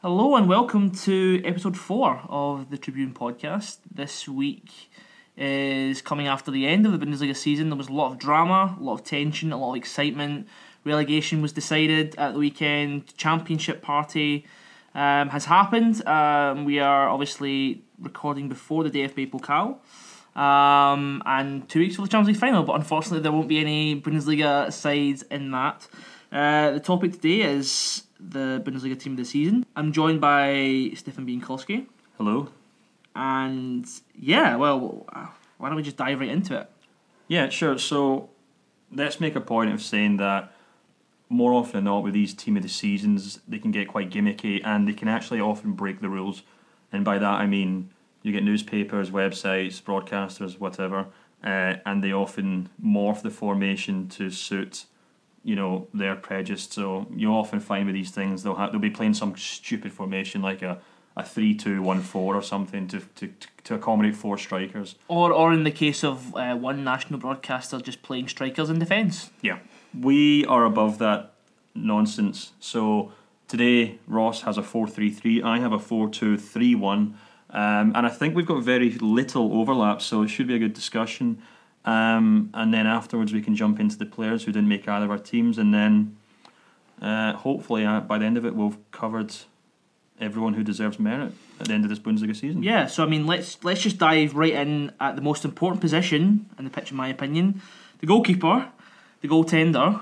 Hello and welcome to episode 4 of the Tribune podcast. This week is coming after the end of the Bundesliga season. There was a lot of drama, a lot of tension, a lot of excitement. Relegation was decided at the weekend. Championship party has happened. We are obviously recording before the DFB Pokal. And 2 weeks for the Champions League final, but unfortunately there won't be any Bundesliga sides in that. The topic today is the Bundesliga team of the season. I'm joined by Stefan Bienkowski. Hello. And yeah, well, why don't we just dive right into it? Yeah, sure. So let's make a point of saying that more often than not with these team of the seasons, they can get quite gimmicky and they can actually often break the rules. And by that I mean you get newspapers, websites, broadcasters, whatever, and they often morph the formation to suit their prejudice. So you often find with these things they'll be playing some stupid formation like a 3-2-1-4 or something to accommodate 4 strikers. Or in the case of one national broadcaster just playing strikers in defence. Yeah, we are above that nonsense. So today Ross has a 4-3-3, I have a 4-2-3-1, and I think we've got very little overlap, so it should be a good discussion. And then afterwards we can jump into the players who didn't make either of our teams, and then hopefully by the end of it we've covered everyone who deserves merit at the end of this Bundesliga season. Yeah, so I mean let's just dive right in at the most important position in the pitch in my opinion. The goalkeeper, the goaltender.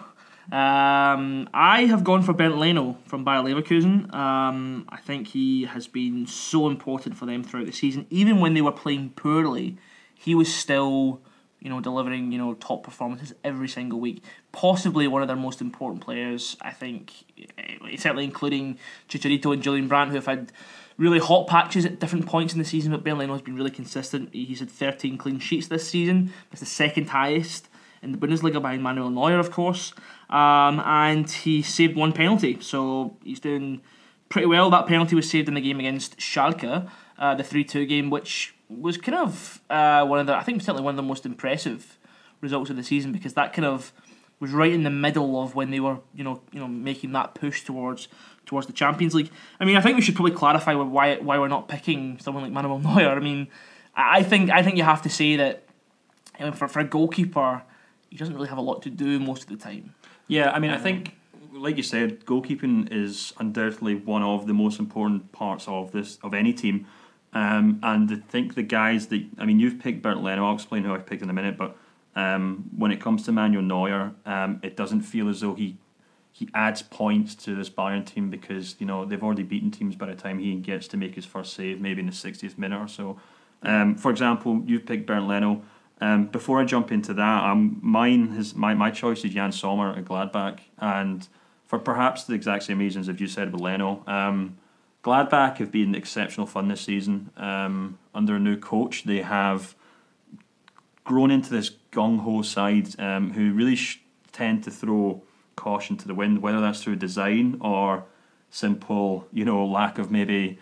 I have gone for Bernd Leno from Bayer Leverkusen. I think he has been so important for them throughout the season. Even when they were playing poorly, he was still delivering, top performances every single week. Possibly one of their most important players, I think, certainly including Chicharito and Julian Brandt, who have had really hot patches at different points in the season, but Bernd Leno has been really consistent. He's had 13 clean sheets this season. That's the second highest in the Bundesliga behind Manuel Neuer, of course. And he saved 1 penalty, so he's doing pretty well. That penalty was saved in the game against Schalke, the 3-2 game, which was kind of certainly one of the most impressive results of the season, because that kind of was right in the middle of when they were making that push towards the Champions League. I mean, I think we should probably clarify why we're not picking someone like Manuel Neuer. I mean, I think you have to say that for a goalkeeper, he doesn't really have a lot to do most of the time. Yeah, I mean, I think, like you said, goalkeeping is undoubtedly one of the most important parts of any team. And I think the guys you've picked Bernd Leno. I'll explain who I've picked in a minute. But when it comes to Manuel Neuer, it doesn't feel as though he adds points to this Bayern team, because they've already beaten teams by the time he gets to make his first save, maybe in the 60th minute or so. For example, you've picked Bernd Leno. Before I jump into that, my choice is Jan Sommer at Gladbach, and for perhaps the exact same reasons as you said with Leno. Gladbach have been exceptional fun this season. Under a new coach, they have grown into this gung-ho side who really tend to throw caution to the wind, whether that's through design or simple, lack of maybe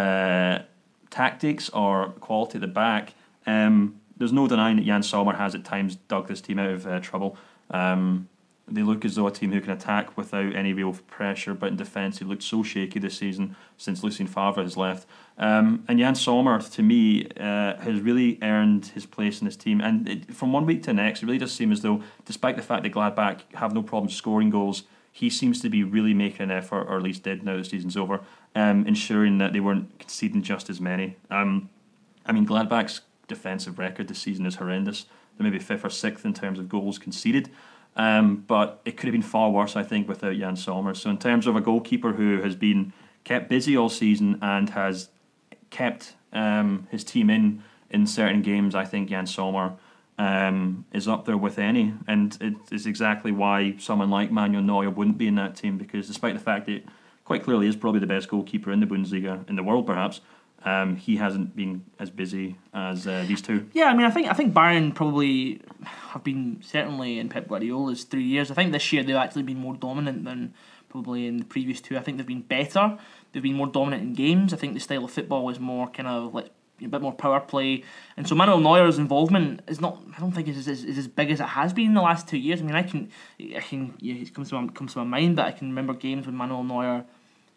tactics or quality at the back. There's no denying that Jan Sommer has at times dug this team out of trouble. They look as though a team who can attack without any real pressure, but in defence, they looked so shaky this season since Lucien Favre has left. And Jan Sommer, to me, has really earned his place in this team. And from one week to the next, it really does seem as though, despite the fact that Gladbach have no problem scoring goals, he seems to be really making an effort, or at least did now the season's over, ensuring that they weren't conceding just as many. Gladbach's defensive record this season is horrendous. They're maybe 5th or 6th in terms of goals conceded. But it could have been far worse, I think, without Jan Sommer. So in terms of a goalkeeper who has been kept busy all season and has kept his team in certain games, I think Jan Sommer is up there with any. And it is exactly why someone like Manuel Neuer wouldn't be in that team, because despite the fact that quite clearly is probably the best goalkeeper in the Bundesliga, in the world perhaps, he hasn't been as busy as these two. Yeah, I mean, I think Bayern probably have been, certainly in Pep Guardiola's 3 years, I think this year they've actually been more dominant than probably in the previous 2. I think they've been better. They've been more dominant in games. I think the style of football is more kind of like a bit more power play, and so Manuel Neuer's involvement is not. I don't think is as big as it has been in the last 2 years. I mean, I can. Yeah, it comes to my mind that I can remember games when Manuel Neuer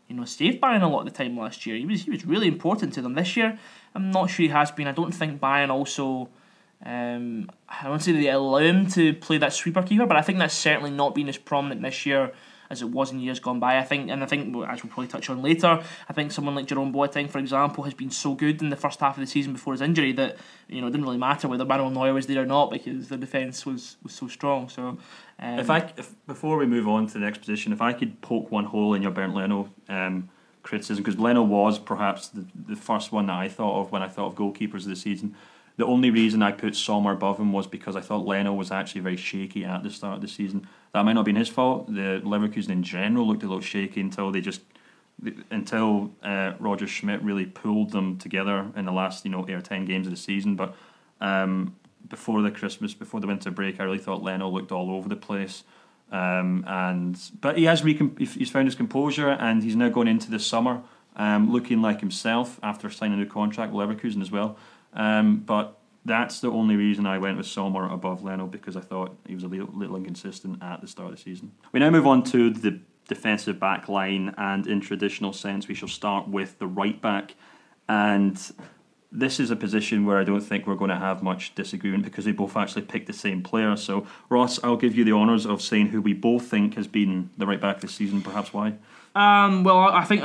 saved Bayern a lot of the time last year. He was really important to them. This year, I'm not sure he has been. I don't think Bayern also. I don't say they allow him to play that sweeper keeper, but I think that's certainly not been as prominent this year as it was in years gone by. I think, as we'll probably touch on later, I think someone like Jerome Boateng, for example, has been so good in the first half of the season before his injury that it didn't really matter whether Manuel Neuer was there or not because the defence was so strong. So, if before we move on to the next position, if I could poke one hole in your Bernd Leno criticism, because Leno was perhaps the first one that I thought of when I thought of goalkeepers of the season. The only reason I put Sommer above him was because I thought Leno was actually very shaky at the start of the season. That might not have been his fault. The Leverkusen in general looked a little shaky until Roger Schmidt really pulled them together in the last 8 or 10 games of the season. But before the winter break, I really thought Leno looked all over the place. But he has he's found his composure, and he's now going into the summer looking like himself after signing a new contract with Leverkusen as well. But that's the only reason I went with Sommer above Leno, because I thought he was a little inconsistent at the start of the season. We now move on to the defensive back line, and in traditional sense we shall start with the right back. And this is a position where I don't think we're going to have much disagreement because they both actually picked the same player. So Ross, I'll give you the honours of saying who we both think has been the right back this season, perhaps why. Well, I think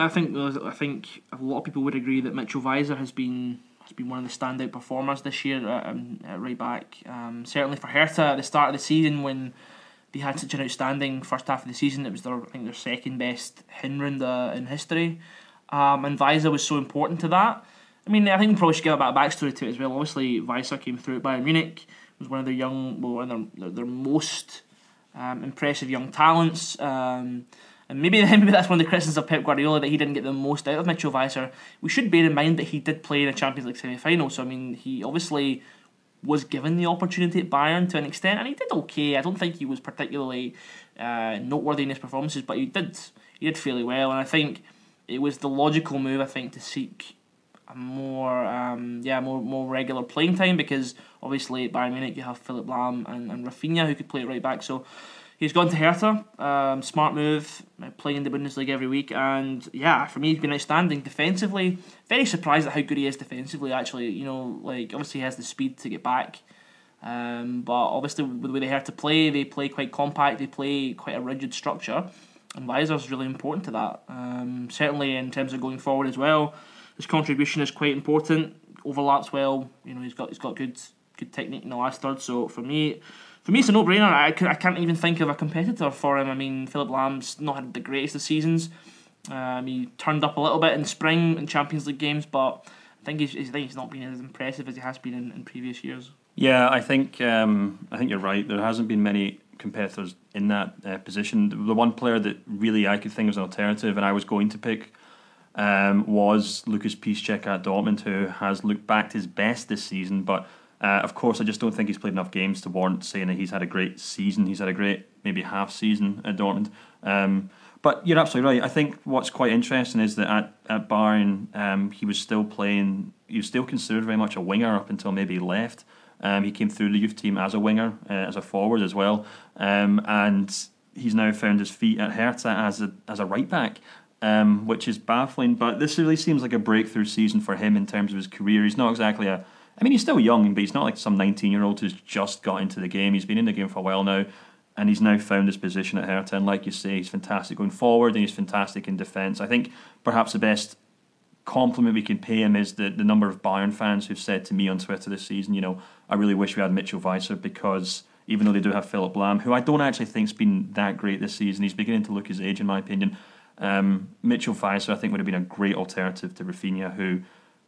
a lot of people would agree that Mitchell Weiser has been one of the standout performers this year at right back. Certainly for Hertha at the start of the season, when they had such an outstanding first half of the season, it was their second best Hinrunde in history, and Weiser was so important to that. I mean, I think we probably should give a bit of backstory to it as well. Obviously, Weiser came through at Bayern Munich, was one of their most impressive young talents. And maybe that's one of the criticisms of Pep Guardiola, that he didn't get the most out of Mitchell Weiser. We should bear in mind that he did play in a Champions League semi-final, so I mean, he obviously was given the opportunity at Bayern to an extent, and he did okay. I don't think he was particularly noteworthy in his performances, but he did fairly well, and I think it was the logical move, I think, to seek a more regular playing time, because obviously at Bayern Munich you have Philipp Lahm and Rafinha who could play at right back, so he's gone to Hertha. Smart move, playing the Bundesliga every week, and yeah, for me he's been outstanding defensively. Very surprised at how good he is defensively, actually. Obviously he has the speed to get back, but obviously with the way they Hertha play, they play quite compact, they play quite a rigid structure, and Weiser's really important to that. Certainly in terms of going forward as well, his contribution is quite important, overlaps well, he's got good technique in the last third, so for me it's a no-brainer. I can't even think of a competitor for him. I mean, Philipp Lahm's not had the greatest of seasons. He turned up a little bit in spring in Champions League games, but I think he's not been as impressive as he has been in previous years. Yeah, I think you're right. There hasn't been many competitors in that position. The one player that really I could think was an alternative, and I was going to pick, was Lucas Piszczek at Dortmund, who has looked back to his best this season, but of course I just don't think he's played enough games to warrant saying that he's had a great season. He's had a great maybe half season at Dortmund, but you're absolutely right. I think what's quite interesting is that at Bayern he was still considered very much a winger up until maybe he left. He came through the youth team as a winger, as a forward as well, and he's now found his feet at Hertha as a right back, which is baffling. But this really seems like a breakthrough season for him in terms of his career. He's not exactly he's still young, but he's not like some 19-year-old who's just got into the game. He's been in the game for a while now, and he's now found his position at Hertha. And like you say, he's fantastic going forward, and he's fantastic in defence. I think perhaps the best compliment we can pay him is the number of Bayern fans who've said to me on Twitter this season, I really wish we had Mitchell Weiser, because even though they do have Philipp Lahm, who I don't actually think's been that great this season, he's beginning to look his age in my opinion. Mitchell Weiser I think would have been a great alternative to Rafinha, who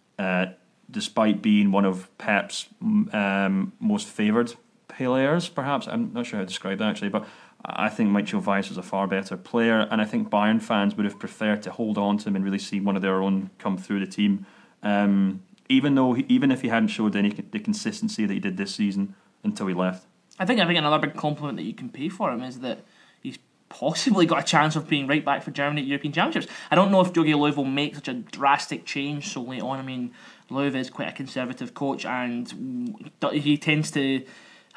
despite being one of Pep's most favoured players, perhaps, I'm not sure how to describe that actually, but I think Mitchell Weiser is a far better player, and I think Bayern fans would have preferred to hold on to him and really see one of their own come through the team, even if he hadn't showed the consistency that he did this season until he left. I think another big compliment that you can pay for him is that he's possibly got a chance of being right back for Germany at European Championships. I don't know if Jogi Löw will make such a drastic change so late on. I mean, Löw is quite a conservative coach, and he tends to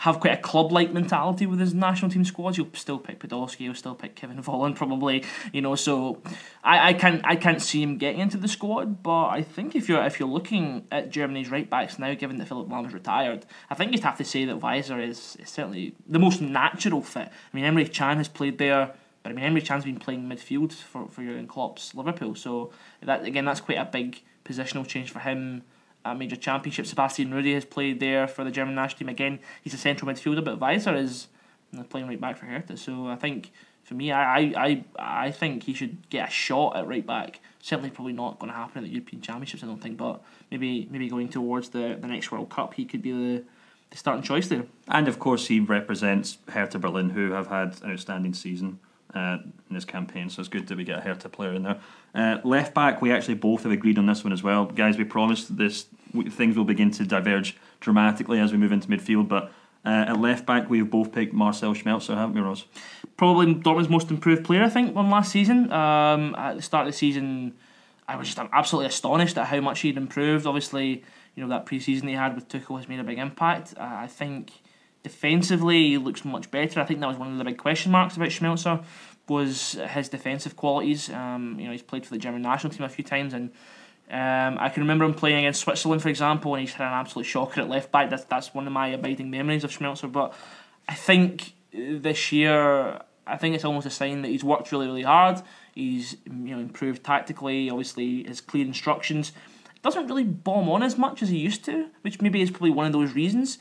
have quite a club-like mentality with his national team squads. You'll still pick Podolski, you'll still pick Kevin Volland probably, so I can't see him getting into the squad. But I think if you're looking at Germany's right backs now, given that Philipp Lahm is retired, I think you'd have to say that Weiser is certainly the most natural fit. I mean, Emre Can has played there, but I mean, Emre Can's been playing midfield for Jurgen Klopp's Liverpool, so that's quite a big positional change for him. A major championship. Sebastian Rudy has played there for the German national team. Again, he's a central midfielder, but Weiser is playing right back for Hertha. So I think, for me, I think he should get a shot at right back. Certainly probably not going to happen at the European Championships, I don't think, but maybe going towards the next World Cup, he could be the starting choice there. And of course he represents Hertha Berlin, who have had an outstanding season in this campaign, so it's good that we get a Hertha player in there. Left back, we actually both have agreed on this one as well. Guys, we promised this things will begin to diverge dramatically as we move into midfield, but at left back we've both picked Marcel Schmelzer, haven't we, Ross? Probably Dortmund's most improved player, I think, on last season. At the start of the season, I was just absolutely astonished at how much he'd improved. Obviously, that pre-season he had with Tuchel has made a big impact. I think defensively he looks much better. I think that was one of the big question marks about Schmelzer, was his defensive qualities. He's played for the German national team a few times, and I can remember him playing against Switzerland, for example, and he's had an absolute shocker at left back. That's one of my abiding memories of Schmelzer. But I think this year, I think it's almost a sign that he's worked really, really hard. He's improved tactically. Obviously, his clear instructions. Doesn't really bomb on as much as he used to, which maybe is probably one of those reasons.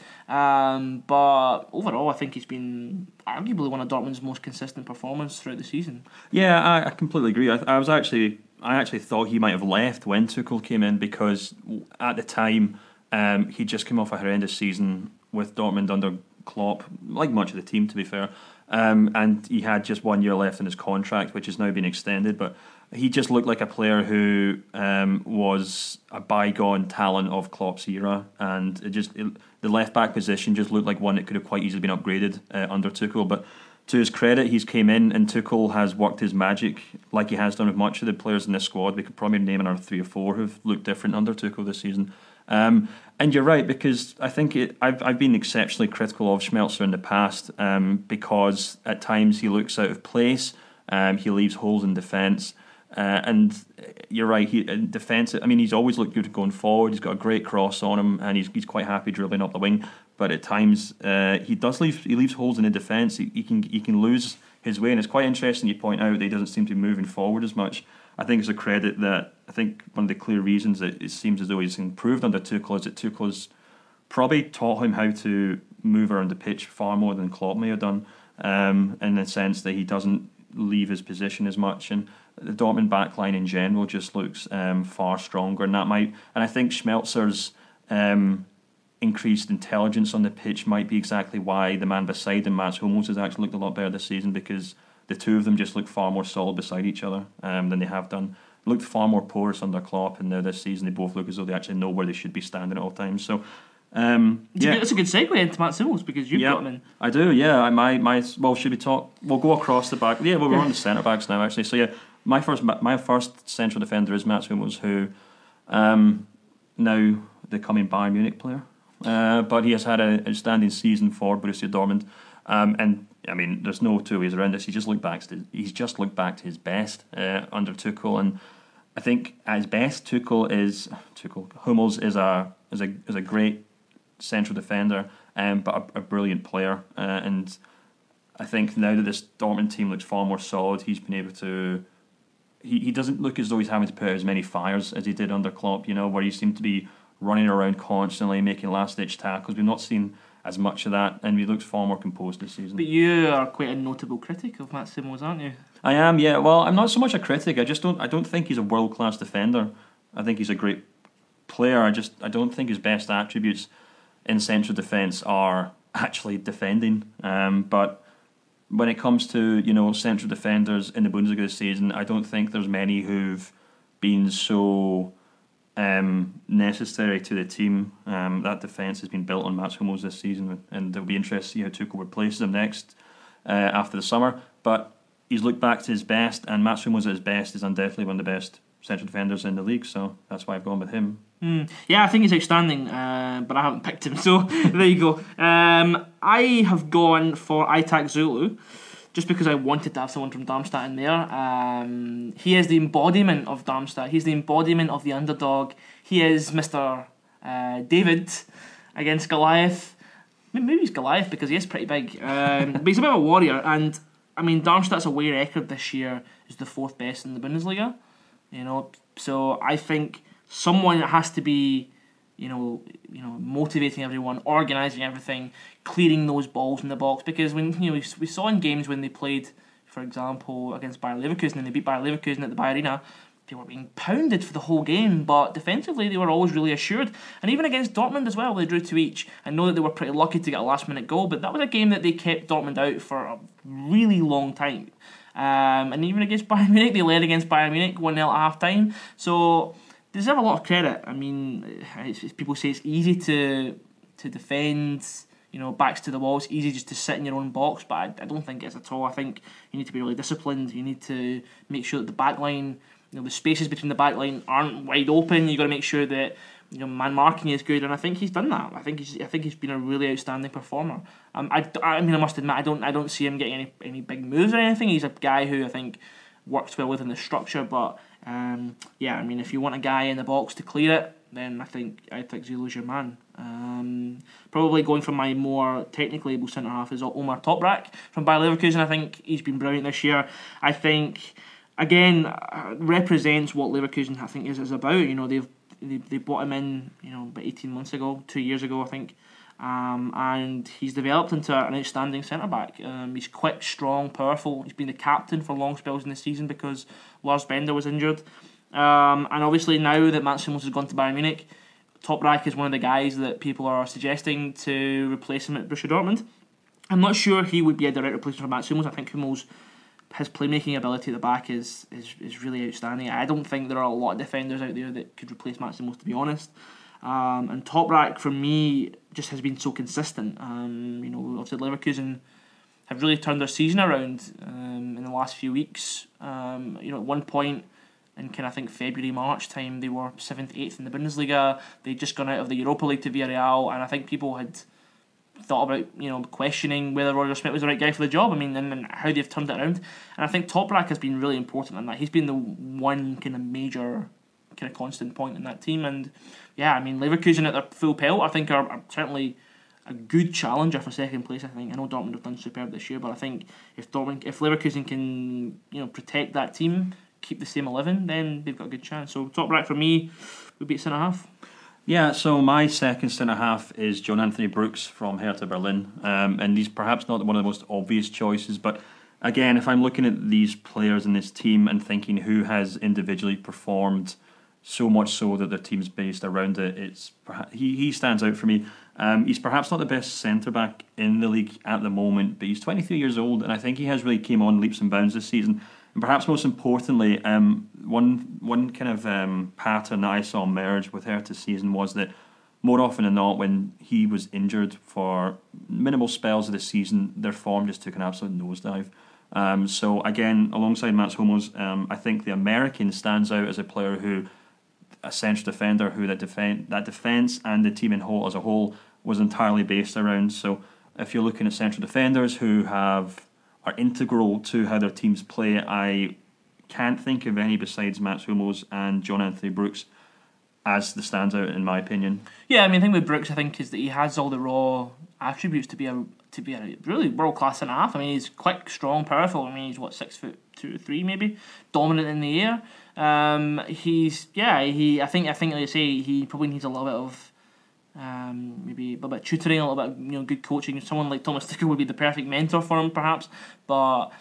But overall, I think he's been arguably one of Dortmund's most consistent performers throughout the season. Yeah, I completely agree. I actually thought he might have left when Tuchel came in, because at the time he just came off a horrendous season with Dortmund under Klopp, like much of the team, to be fair. And he had just 1 year left in his contract, which has now been extended. But he just looked like a player who was a bygone talent of Klopp's era, and the left back position just looked like one that could have quite easily been upgraded under Tuchel. But to his credit, he's came in and Tuchel has worked his magic like he has done with much of the players in this squad. We could probably name another 3 or 4 who've looked different under Tuchel this season. And you're right, because I think I've been exceptionally critical of Schmelzer in the past, because at times he looks out of place, he leaves holes in defence, and you're right, in defence, I mean, he's always looked good going forward. He's got a great cross on him, and he's quite happy dribbling up the wing. But at times he leaves holes in the defence. He can lose his way, and it's quite interesting you point out that he doesn't seem to be moving forward as much. I think it's a credit that I think one of the clear reasons that it seems as though he's improved under Tuchel is that Tuchel has probably taught him how to move around the pitch far more than Klopp may have done, in the sense that he doesn't leave his position as much, and the Dortmund backline in general just looks far stronger, and I think Schmelzer's increased intelligence on the pitch might be exactly why the man beside him, Mats Hummels, has actually looked a lot better this season, because the two of them just look far more solid beside each other than they have done. Looked far more porous under Klopp, and now this season they both look as though they actually know where they should be standing at all times. So, It's a good segue into Mats Hummels, because you've got him in. I do, yeah. Well, should we talk? We'll go across the back. Yeah, we're on the centre backs now, actually. So yeah, my first central defender is Mats Hummels, who now the coming Bayern Munich player, but he has had an outstanding season for Borussia Dortmund, and I mean, there's no two ways around this. He's just looked back to his best under Tuchel, and I think at his best, Hummels is a great central defender, but a brilliant player. And I think now that this Dortmund team looks far more solid, he's been able to. He doesn't look as though he's having to put out as many fires as he did under Klopp. Where he seemed to be running around constantly, making last-ditch tackles. We've not seen as much of that, and he looks far more composed this season. But you are quite a notable critic of Mats Hummels, aren't you? I am, yeah. Well, I'm not so much a critic. I don't think he's a world-class defender. I think he's a great player. I don't think his best attributes in central defence are actually defending. But when it comes to central defenders in the Bundesliga this season, I don't think there's many who've been so necessary to the team. That defence has been built on Mats Hummels this season, and it'll be interesting to see how Tuchel replaces him next after the summer. But he's looked back to his best, and Mats Hummels at his best is undoubtedly one of the best central defenders in the league, so that's why I've gone with him. Yeah, I think he's outstanding, but I haven't picked him, so there you go. I have gone for Aitak Zulu, just because I wanted to have someone from Darmstadt in there. He is the embodiment of Darmstadt. He's the embodiment of the underdog. He is Mr. David against Goliath. Maybe he's Goliath because he is pretty big. But he's a bit of a warrior. And, I mean, Darmstadt's away record this year is the 4th best in the Bundesliga. So I think someone that has to be, motivating everyone, organising everything, clearing those balls in the box. Because when we saw in games when they played, for example, against Bayer Leverkusen and they beat Bayer Leverkusen at the Bayer Arena, they were being pounded for the whole game, but defensively they were always really assured. And even against Dortmund as well, they drew 2 each. I know that they were pretty lucky to get a last-minute goal, but that was a game that they kept Dortmund out for a really long time. And even against Bayern Munich, they led against Bayern Munich 1-0 at half-time. So they deserve a lot of credit. I mean, people say it's easy to defend, backs to the wall. It's easy just to sit in your own box, but I don't think it is at all. I think you need to be really disciplined. You need to make sure that the back line, the spaces between the back line aren't wide open. You've got to make sure that man marking is good, and I think he's done that. I think he's been a really outstanding performer. I must admit, I don't see him getting any big moves or anything. He's a guy who I think works well within the structure, but if you want a guy in the box to clear it, then I think Zulu's your man. Probably going for my more technically able centre half is Omar Toprak from Bayer Leverkusen. I think he's been brilliant this year. I think again represents what Leverkusen I think is about. They bought him in about 18 months ago, 2 years ago I think. And he's developed into an outstanding centre-back. He's quick, strong, powerful. He's been the captain for long spells in the season because Lars Bender was injured. And obviously now that Mats Hummels has gone to Bayern Munich, Toprak is one of the guys that people are suggesting to replace him at Borussia Dortmund. I'm not sure he would be a direct replacement for Mats Hummels. I think Hummels, his playmaking ability at the back is really outstanding. I don't think there are a lot of defenders out there that could replace Mats Hummels, to be honest. And Toprak for me just has been so consistent. Obviously Leverkusen have really turned their season around in the last few weeks. At one point in I think February, March time, they were 7th, 8th in the Bundesliga. They'd just gone out of the Europa League to Villarreal, and I think people had thought about questioning whether Roger Schmidt was the right guy for the job. I mean, and how they've turned it around. And I think Toprak has been really important in that. He's been the one kind of major constant point in that team, and Leverkusen at their full pelt I think are certainly a good challenger for second place. I know Dortmund have done superb this year, but I think if Leverkusen can protect that team, keep the same 11, then they've got a good chance. So Toprak for me would be centre half. Yeah, so my second centre half is John Anthony Brooks from Hertha Berlin, and he's perhaps not one of the most obvious choices, but again, if I'm looking at these players in this team and thinking who has individually performed so much so that their team's based around it, he stands out for me. He's perhaps not the best centre-back in the league at the moment, but he's 23 years old, and I think he has really came on leaps and bounds this season. And perhaps most importantly, one kind of pattern that I saw emerge with Hertha this season was that more often than not, when he was injured for minimal spells of the season, their form just took an absolute nosedive. So again, alongside Mats Hummels, I think the American stands out as a player who, a central defender who that defence and the team in whole as a whole was entirely based around. So if you're looking at central defenders who are integral to how their teams play, I can't think of any besides Mats Hummels and John Anthony Brooks as the standout in my opinion. Yeah, the thing with Brooks I think is that he has all the raw attributes to be a really world class centre half. He's quick, strong, powerful. He's 6'2" or 3" maybe, dominant in the air. I think like you say, he probably needs a little bit of maybe a little bit of tutoring, a little bit of good coaching. Someone like Thomas Tuchel would be the perfect mentor for him, perhaps. But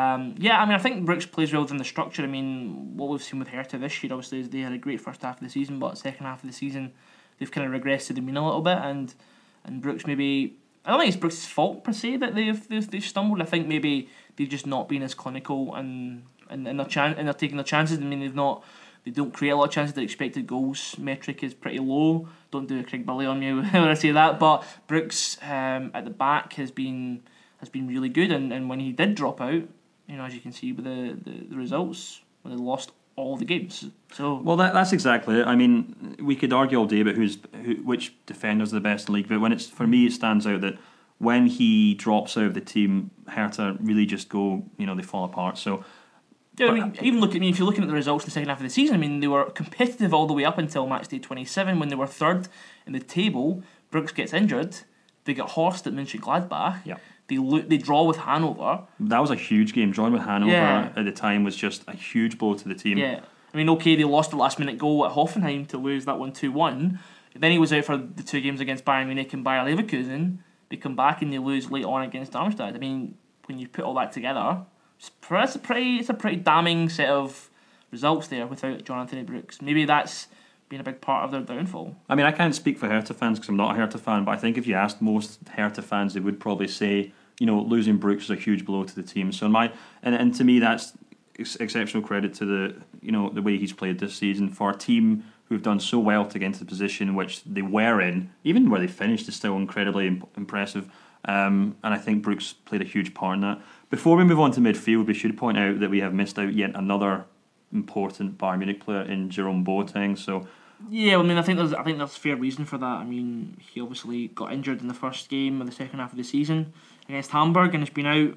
I think Brooks plays well within the structure. What we've seen with Hertha this year, obviously, is they had a great first half of the season, but second half of the season they've kind of regressed to the mean a little bit, and Brooks maybe. I don't think it's Brooks' fault per se that they've stumbled. I think maybe they've just not been as clinical and they're taking their chances. They don't create a lot of chances. Their expected goals metric is pretty low. Don't do a Craig Billy on me when I say that. But Brooks at the back has been really good, and when he did drop out, as you can see with the results, when they lost all the games. So Well, that's exactly it. I mean, we could argue all day about which defenders are the best in the league, but for me, it stands out that when he drops out of the team, Hertha really just go, they fall apart. So, yeah, if you're looking at the results in the second half of the season, I mean, they were competitive all the way up until match day 27 when they were third in the table. Brooks gets injured. They get Horst at Mönchengladbach. Yeah. They draw with Hanover. That was a huge game. Drawing with Hanover at the time was just a huge blow to the team. Yeah. I mean, okay, they lost the last minute goal at Hoffenheim to lose that one 2-1. Then he was out for the 2 games against Bayern Munich and Bayer Leverkusen. They come back and they lose late on against Darmstadt. I mean, when you put all that together, it's a pretty damning set of results there without John Anthony Brooks. Maybe that's been a big part of their downfall. I mean, I can't speak for Hertha fans because I'm not a Hertha fan, but I think if you asked most Hertha fans, they would probably say, losing Brooks is a huge blow to the team. So and to me, that's exceptional credit to the way he's played this season for a team who've done so well to get into the position which they were in. Even where they finished is still incredibly impressive. And I think Brooks played a huge part in that. Before we move on to midfield, we should point out that we have missed out yet another important Bayern Munich player in Jerome Boateng. So yeah, I mean, I think there's fair reason for that. I mean, he obviously got injured in the first game of the second half of the season against Hamburg, and has been out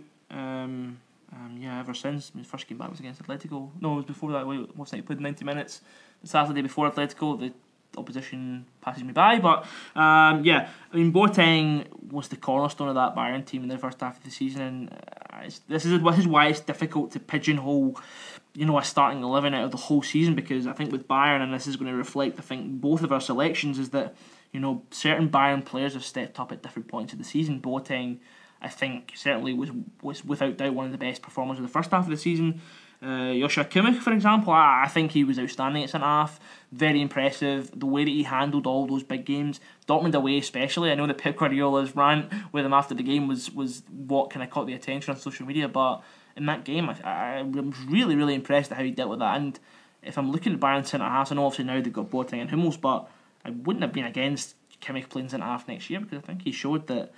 ever since. I mean, his first game back was against Atletico. No, it was before that. Most night he played 90 minutes the Saturday before Atletico. The opposition passes me by, but I mean, Boateng was the cornerstone of that Bayern team in the first half of the season, and this is why it's difficult to pigeonhole a starting 11 out of the whole season, because I think with Bayern, and this is going to reflect, I think, both of our selections, is that certain Bayern players have stepped up at different points of the season. Boateng, I think, certainly was without doubt one of the best performers of the first half of the season. Joshua Kimmich, for example, I think he was outstanding at centre half. Very impressive. The way that he handled all those big games, Dortmund away especially. I know that Pep Guardiola's rant with him after the game was what kind of caught the attention on social media, but in that game, I was really, really impressed at how he dealt with that. And if I'm looking at Bayern centre half, I know obviously now they've got Boateng and Hummels, but I wouldn't have been against Kimmich playing centre half next year, because I think he showed that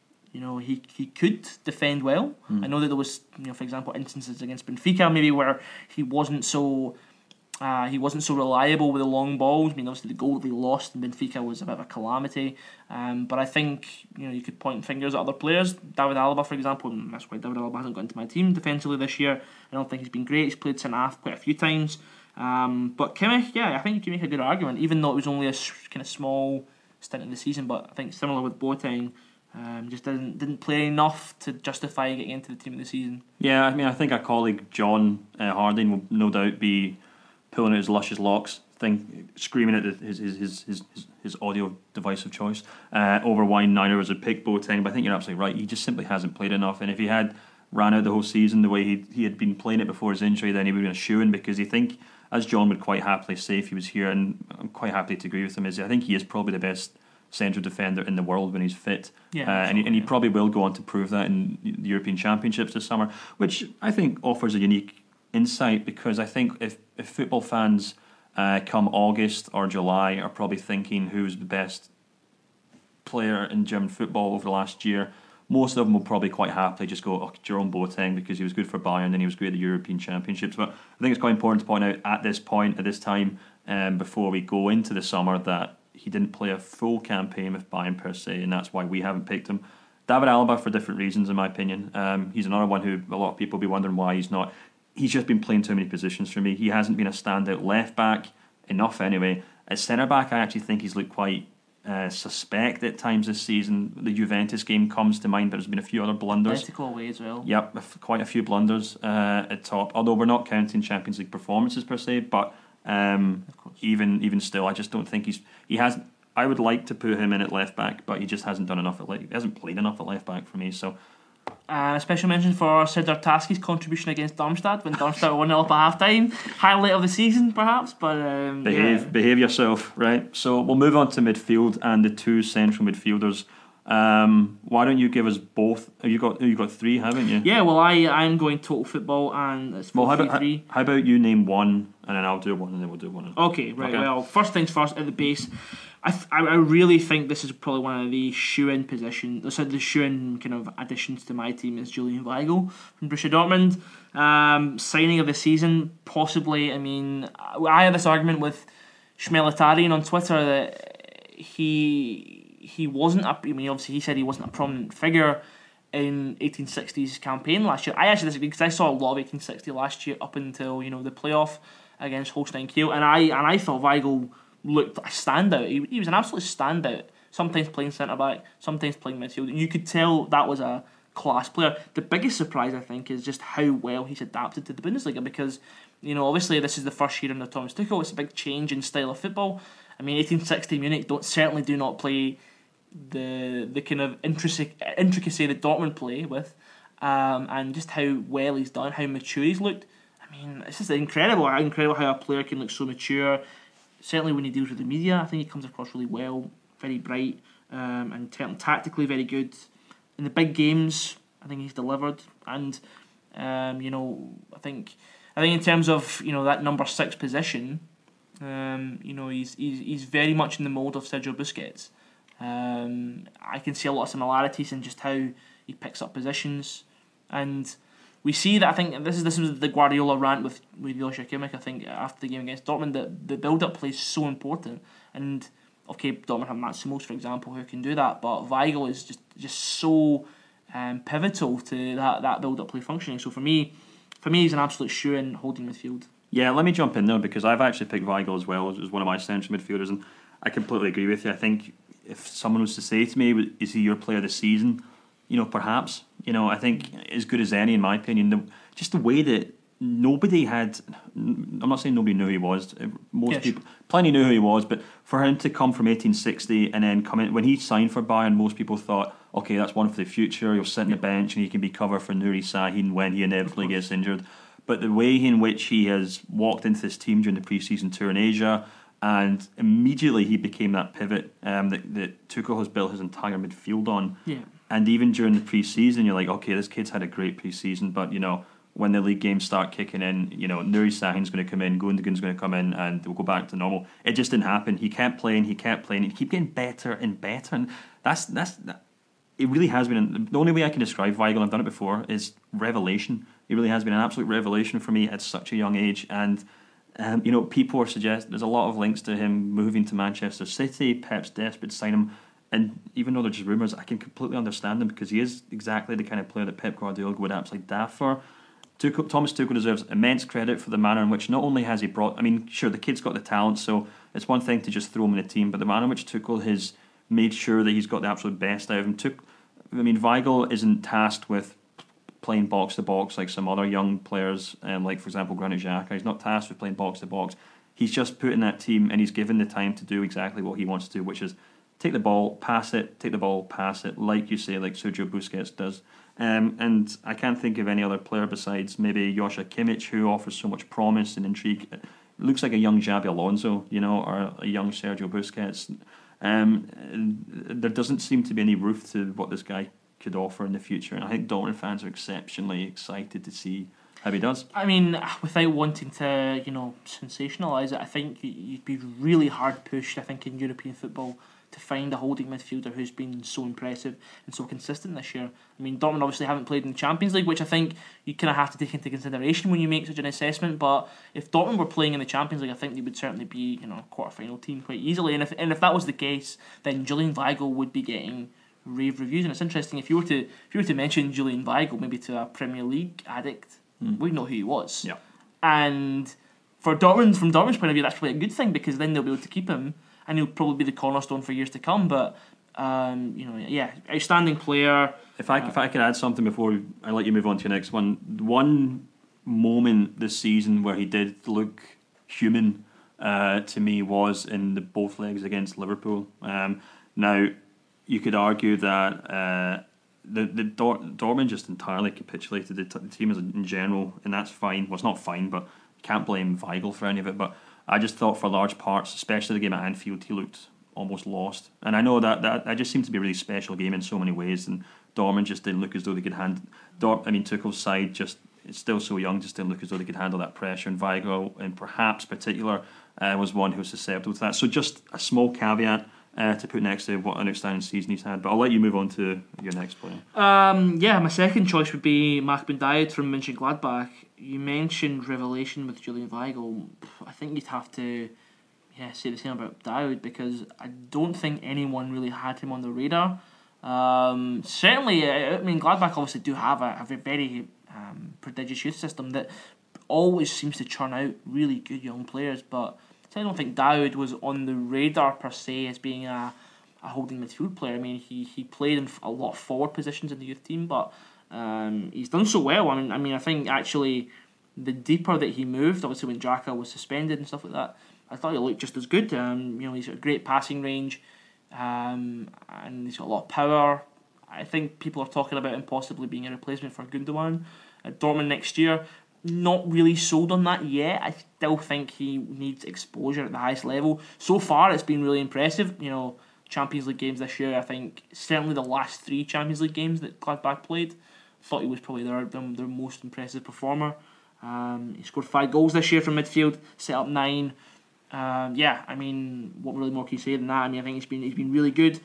he could defend well. I know that there was for example instances against Benfica maybe where he wasn't so reliable with the long balls. I mean, obviously the goal that they lost in Benfica was a bit of a calamity. But I think you could point fingers at other players. David Alaba, for example, and that's why David Alaba hasn't got into my team defensively this year. I don't think he's been great. He's played centre half quite a few times. But Kimmich, I think you can make a good argument, even though it was only a kind of small stint in the season. But I think similar with Boateng, just didn't play enough to justify getting into the team of the season. Yeah, I mean, I think our colleague John Harding will no doubt be pulling out his luscious locks, screaming at his audio device of choice over why Niner was a pick Boateng. But I think you're absolutely right. He just simply hasn't played enough. And if he had ran out the whole season the way he had been playing it before his injury, then he would have been a shoo-in, because you think, as John would quite happily say if he was here, and I'm quite happy to agree with him, is I think he is probably the best central defender in the world when he's fit. And he probably will go on to prove that in the European Championships this summer, which I think offers a unique insight, because I think if football fans come August or July are probably thinking who's the best player in German football over the last year, most of them will probably quite happily just go, Jerome Boateng, because he was good for Bayern and he was great at the European Championships. But I think it's quite important to point out at this time, before we go into the summer, that he didn't play a full campaign with Bayern per se, and that's why we haven't picked him. David Alaba, for different reasons, in my opinion. He's another one who a lot of people will be wondering why he's not. He's just been playing too many positions for me. He hasn't been a standout left back enough anyway. At centre back, I actually think he's looked quite suspect at times this season. The Juventus game comes to mind, but there's been a few other blunders. Atletico away as well. Yep, quite a few blunders at top. Although we're not counting Champions League performances per se, but even still, I just don't think he has. I would like to put him in at left back, but he just hasn't done enough he hasn't played enough at left back for me. So. A special mention for Serdar Taski's contribution against Darmstadt when Darmstadt were 1-0 up at half time. Highlight of the season, perhaps, but behave yourself, right? So we'll move on to midfield and the two central midfielders. Why don't you give us both? You got three, haven't you? Yeah, well, I'm going total football, and it's 4-3-3. How about you name one, and then I'll do one, and then we'll do one. Okay, right. Okay. Well, first things first, at the base, I really think this is probably one of the shoe-in positions. The shoe-in kind of additions to my team is Julian Weigl from Borussia Dortmund. Signing of the season, possibly. I mean, I had this argument with Schmelitarian on Twitter that he wasn't a. I mean, obviously he said he wasn't a prominent figure in 1860's campaign last year. I actually disagree because I saw a lot of 1860 last year up until the playoff against Holstein Kiel, and I thought Weigl looked a standout. He was an absolute standout. Sometimes playing centre back, sometimes playing midfield. You could tell that was a class player. The biggest surprise, I think, is just how well he's adapted to the Bundesliga, because obviously this is the first year under Thomas Tuchel. It's a big change in style of football. I mean, 1860 Munich certainly do not play the kind of intricacy that Dortmund play with, and just how well he's done, how mature he's looked. I mean, it's just incredible how a player can look so mature. Certainly when he deals with the media, I think he comes across really well, very bright, and tactically very good. In the big games, I think he's delivered, and I think in terms of that number 6 position, he's very much in the mould of Sergio Busquets. I can see a lot of similarities in just how he picks up positions, and we see that. I think this was the Guardiola rant with Joshua Kimmich. I think after the game against Dortmund, that the build-up play is so important. And okay, Dortmund have Mats Hummels, for example, who can do that, but Weigl is just so pivotal to that build-up play functioning. So for me, he's an absolute shoe-in holding midfield. Yeah, let me jump in there because I've actually picked Weigl as well as one of my central midfielders, and I completely agree with you. I think if someone was to say to me, "Is he your player of the season?" Perhaps. I think as good as any, in my opinion. Just the way that nobody had. I'm not saying nobody knew who he was. Most people, plenty knew who he was, but for him to come from 1860 and then come in when he signed for Bayern, most people thought, okay, that's one for the future. He'll sit on the bench and he can be cover for Nuri Sahin when he inevitably gets injured. But the way in which he has walked into this team during the pre-season tour in Asia, and immediately he became that pivot that Tuchel has built his entire midfield on. Yeah. And even during the pre-season, you're like, okay, this kid's had a great pre-season, but when the league games start kicking in, Nuri Sahin's going to come in, Gundogan's going to come in, and we'll go back to normal. It just didn't happen. He kept playing, he kept getting better and better, and that's it really has been. The only way I can describe Weigl, I've done it before, is revelation. It really has been an absolute revelation for me at such a young age, and people are suggesting there's a lot of links to him moving to Manchester City. Pep's desperate to sign him. And even though they're just rumours, I can completely understand them because he is exactly the kind of player that Pep Guardiola would absolutely daft for. Thomas Tuchel deserves immense credit for the manner in which not only has he brought... I mean, sure, the kid's got the talent, so it's one thing to just throw him in the team, but the manner in which Tuchel has made sure that he's got the absolute best out of him. Weigl isn't tasked with playing box-to-box like some other young players, like, for example, Granit Xhaka. He's not tasked with playing box-to-box. He's just put in that team and he's given the time to do exactly what he wants to do, which is take the ball, pass it, take the ball, pass it, like you say, like Sergio Busquets does. And I can't think of any other player besides maybe Joshua Kimmich who offers so much promise and intrigue. It looks like a young Xabi Alonso, or a young Sergio Busquets. There doesn't seem to be any roof to what this guy could offer in the future. And I think Dortmund fans are exceptionally excited to see how he does. I mean, without wanting to, sensationalise it, I think you'd be really hard pushed, I think, in European football to find a holding midfielder who's been so impressive and so consistent this year. I mean, Dortmund obviously haven't played in the Champions League, which I think you kind of have to take into consideration when you make such an assessment. But if Dortmund were playing in the Champions League, I think they would certainly be, a quarter-final team quite easily. And if that was the case, then Julian Weigl would be getting rave reviews. And it's interesting, if you were to mention Julian Weigl maybe to a Premier League addict, we'd know who he was. Yeah. And from Dortmund's point of view, that's probably a good thing because then they'll be able to keep him. And he'll probably be the cornerstone for years to come. But outstanding player. If I could add something before I let you move on to your next one moment this season where he did look human to me was in the both legs against Liverpool. Now you could argue that Dortmund just entirely capitulated the team as in general, and that's fine. Well, it's not fine, but you can't blame Weigl for any of it. But I just thought for large parts, especially the game at Anfield, he looked almost lost. And I know that just seemed to be a really special game in so many ways, and Dortmund just didn't look as though they could handle... Tuchel's side just, it's still so young, just didn't look as though they could handle that pressure, and Weigl, in perhaps particular, was one who was susceptible to that. So just a small caveat, to put next to what an outstanding season he's had. But I'll let you move on to your next player. My second choice would be Mark Ben Daoud from Mönchengladbach. You mentioned revelation with Julian Weigl. I think you'd have to say the same about Daoud, because I don't think anyone really had him on the radar. Certainly, I mean, Gladbach obviously do have a very prodigious youth system that always seems to churn out really good young players, but I don't think Daoud was on the radar per se as being a holding midfield player. I mean, he played in a lot of forward positions in the youth team, but he's done so well. I mean, I think actually the deeper that he moved, obviously when Xhaka was suspended and stuff like that, I thought he looked just as good. He's got a great passing range, and he's got a lot of power. I think people are talking about him possibly being a replacement for Gundogan at Dortmund next year. Not really sold on that yet. I still think he needs exposure at the highest level. So far, it's been really impressive. Champions League games this year, I think certainly the last 3 Champions League games that Gladbach played, thought he was probably their most impressive performer. He scored 5 goals this year from midfield, set up 9. I mean, what really more can you say than that? I mean, I think he's been really good.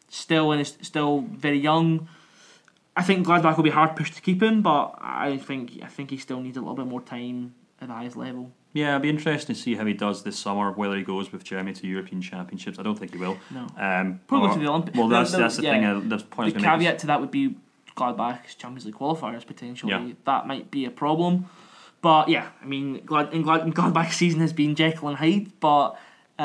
Still very young. I think Gladbach will be hard pushed to keep him, but I think he still needs a little bit more time at the highest level. Yeah, it'll be interesting to see how he does this summer, whether he goes with Germany to European Championships. I don't think he will. No. Probably to the Olympics. Well, that's the thing. That's the point. The caveat to that would be Gladbach's Champions League qualifiers potentially. Yeah. That might be a problem. But yeah, I mean, Gladbach's season has been Jekyll and Hyde, but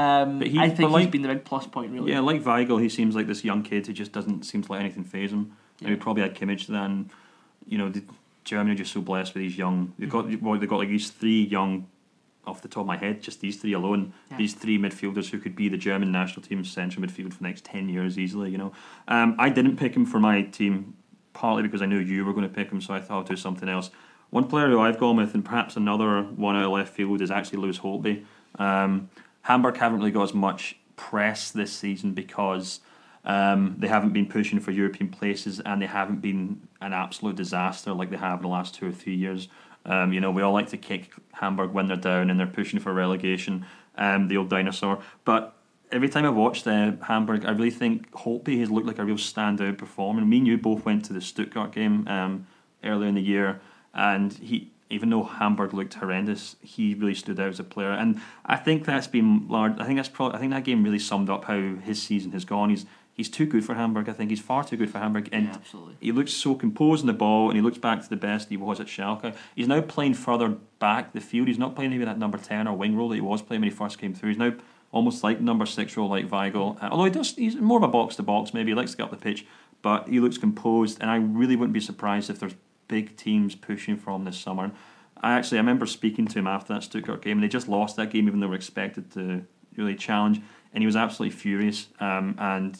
I think he's been the big plus point, really. Yeah, like Weigl, he seems like this young kid who just doesn't seem to let anything faze him. Yeah. And we probably had Kimmich then. Germany are just so blessed with these young. They've got like these 3 young, off the top of my head, just these 3 alone. Yeah. These 3 midfielders who could be the German national team's central midfield for the next 10 years easily. I didn't pick him for my team, partly because I knew you were going to pick him, so I thought I'd do something else. One player who I've gone with, and perhaps another one out of left field, is actually Lewis Holtby. Hamburg haven't really got as much press this season because they haven't been pushing for European places, and they haven't been an absolute disaster like they have in the last 2 or 3 years. We all like to kick Hamburg when they're down and they're pushing for relegation, the old dinosaur. But every time I've watched Hamburg, I really think Holtby has looked like a real standout performer. Me and you both went to the Stuttgart game earlier in the year, and even though Hamburg looked horrendous, he really stood out as a player. And I think that's been large. I think that game really summed up how his season has gone. He's too good for Hamburg. I think he's far too good for Hamburg. And yeah, absolutely. He looks so composed in the ball, and he looks back to the best he was at Schalke. He's now playing further back the field. He's not playing maybe that number 10 or wing role that he was playing when he first came through. He's now almost like number 6 role like Weigl. Although he's more of a box-to-box maybe. He likes to get up the pitch. But he looks composed, and I really wouldn't be surprised if there's big teams pushing for him this summer. I remember speaking to him after that Stuttgart game, and they just lost that game even though they were expected to really challenge, and he was absolutely furious, and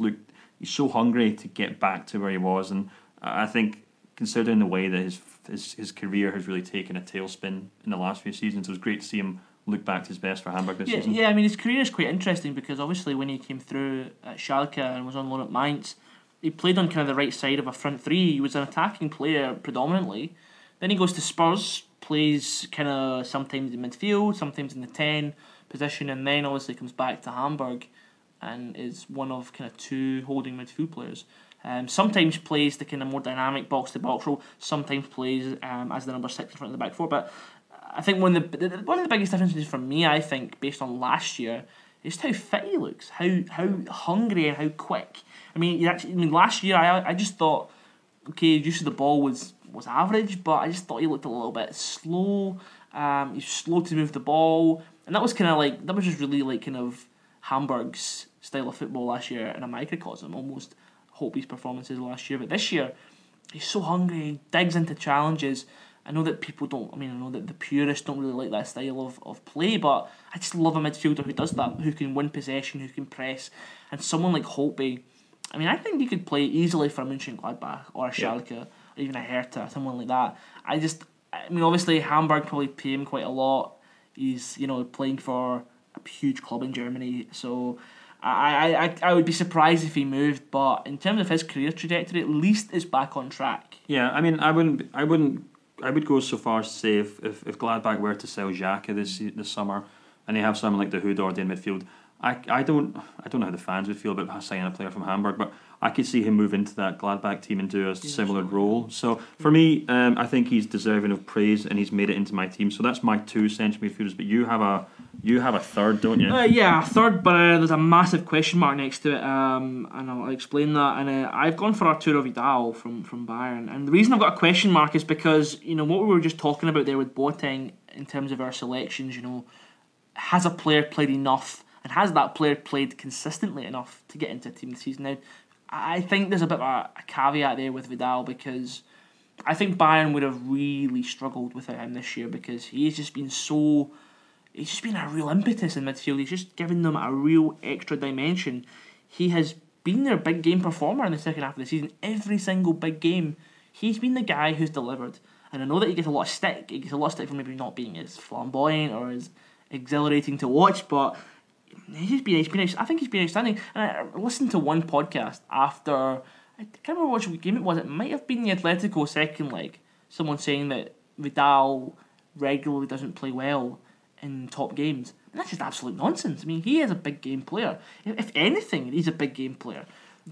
he's so hungry to get back to where he was. And I think, considering the way that his career has really taken a tailspin in the last few seasons, it was great to see him look back to his best for Hamburg this season. Yeah, I mean, his career is quite interesting because obviously when he came through at Schalke and was on loan at Mainz, he played on kind of the right side of a front 3. He was an attacking player predominantly. Then he goes to Spurs, plays kind of sometimes in midfield, sometimes in the 10 position, and then obviously comes back to Hamburg and is one of kind of 2 holding midfield players. Sometimes plays the kind of more dynamic box-to-box role, sometimes plays as the number 6 in front of the back 4. But I think one of the biggest differences for me, I think, based on last year, is how fit he looks, how hungry and how quick. I mean, last year I just thought, okay, use of the ball was average, but I just thought he looked a little bit slow. He's slow to move the ball, and that was just really like kind of Hamburg's style of football last year in a microcosm. Almost Holtby's performances last year, but this year he's so hungry. He digs into challenges. I know that people don't. I mean, I know that the purists don't really like that style of play, but I just love a midfielder who does that, who can win possession, who can press, and someone like Holtby. I mean, I think he could play easily for Mönchengladbach or a Schalke, or even a Hertha, someone like that. I mean, obviously Hamburg probably pay him quite a lot. He's playing for a huge club in Germany, so I would be surprised if he moved. But in terms of his career trajectory, at least it's back on track. Yeah, I mean, I would go so far as to say if Gladbach were to sell Xhaka this summer, and they have someone like the Hudord in midfield, I don't know how the fans would feel about signing a player from Hamburg, but I could see him move into that Gladbach team and do a similar role. So for me, I think he's deserving of praise, and he's made it into my team. So that's my 2 central midfielders. But you have a third, don't you? Yeah, a third, but there's a massive question mark next to it, and I'll explain that. And I've gone for Arturo Vidal from Bayern, and the reason I've got a question mark is because what we were just talking about there with Boateng in terms of our selections. Has a player played enough? And has that player played consistently enough to get into a team this season? Now, I think there's a bit of a caveat there with Vidal, because I think Bayern would have really struggled without him this year, because he's just been a real impetus in midfield. He's just given them a real extra dimension. He has been their big game performer in the second half of the season. Every single big game, he's been the guy who's delivered. And I know that he gets a lot of stick. He gets a lot of stick for maybe not being as flamboyant or as exhilarating to watch, but I think he's been outstanding. And I listened to one podcast after, I can't remember which game it was. It might have been the Atletico second leg. Someone saying that Vidal regularly doesn't play well in top games. And that's just absolute nonsense. I mean, he is a big game player. If anything, he's a big game player.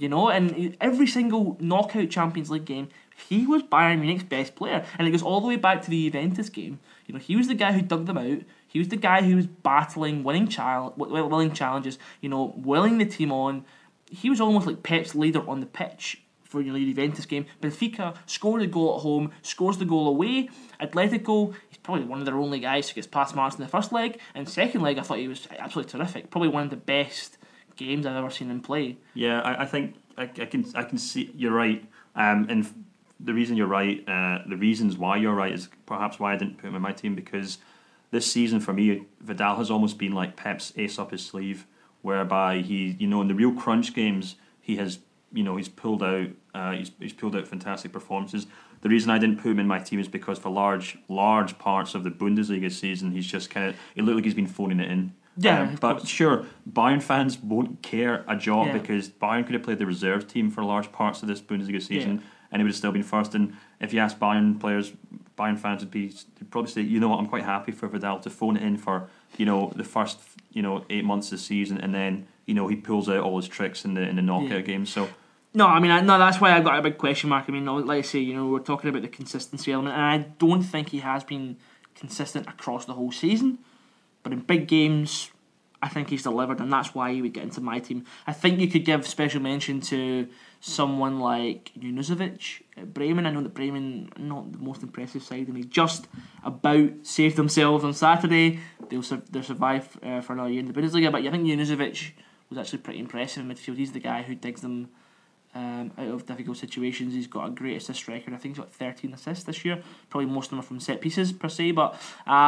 And every single knockout Champions League game, he was Bayern Munich's best player. And it goes all the way back to the Juventus game. He was the guy who dug them out. He was the guy who was battling, winning challenges, willing the team on. He was almost like Pep's leader on the pitch for the Juventus game. Benfica scored a goal at home, scores the goal away. Atletico, he's probably one of their only guys who gets past marks in the first leg. And second leg, I thought he was absolutely terrific. Probably one of the best games I've ever seen him play. Yeah, I think I can see you're right. And the reason you're right, the reasons why you're right is perhaps why I didn't put him in my team, because this season for me, Vidal has almost been like Pep's ace up his sleeve, whereby he, in the real crunch games, he has, he's pulled out fantastic performances. The reason I didn't put him in my team is because for large parts of the Bundesliga season, he's just it looked like he's been phoning it in. Yeah, but sure, Bayern fans won't care a jot, because Bayern could have played the reserve team for large parts of this Bundesliga season, and he would have still been first. And if you ask Bayern fans would probably say, I'm quite happy for Vidal to phone it in for the first 8 months of the season, and then he pulls out all his tricks in the knockout games. So. No, I mean, that's why I've got a big question mark. I mean, like I say, we're talking about the consistency element, and I don't think he has been consistent across the whole season. But in big games, I think he's delivered, and that's why he would get into my team. I think you could give special mention to someone like Junuzovic at Bremen. I know that Bremen are not the most impressive side, and they just about saved themselves on Saturday. They'll survive for another year in the Bundesliga, but I think Junuzovic was actually pretty impressive in midfield. He's the guy who digs them out of difficult situations. He's got a great assist record. I think he's got 13 assists this year. Probably most of them are from set pieces per se, but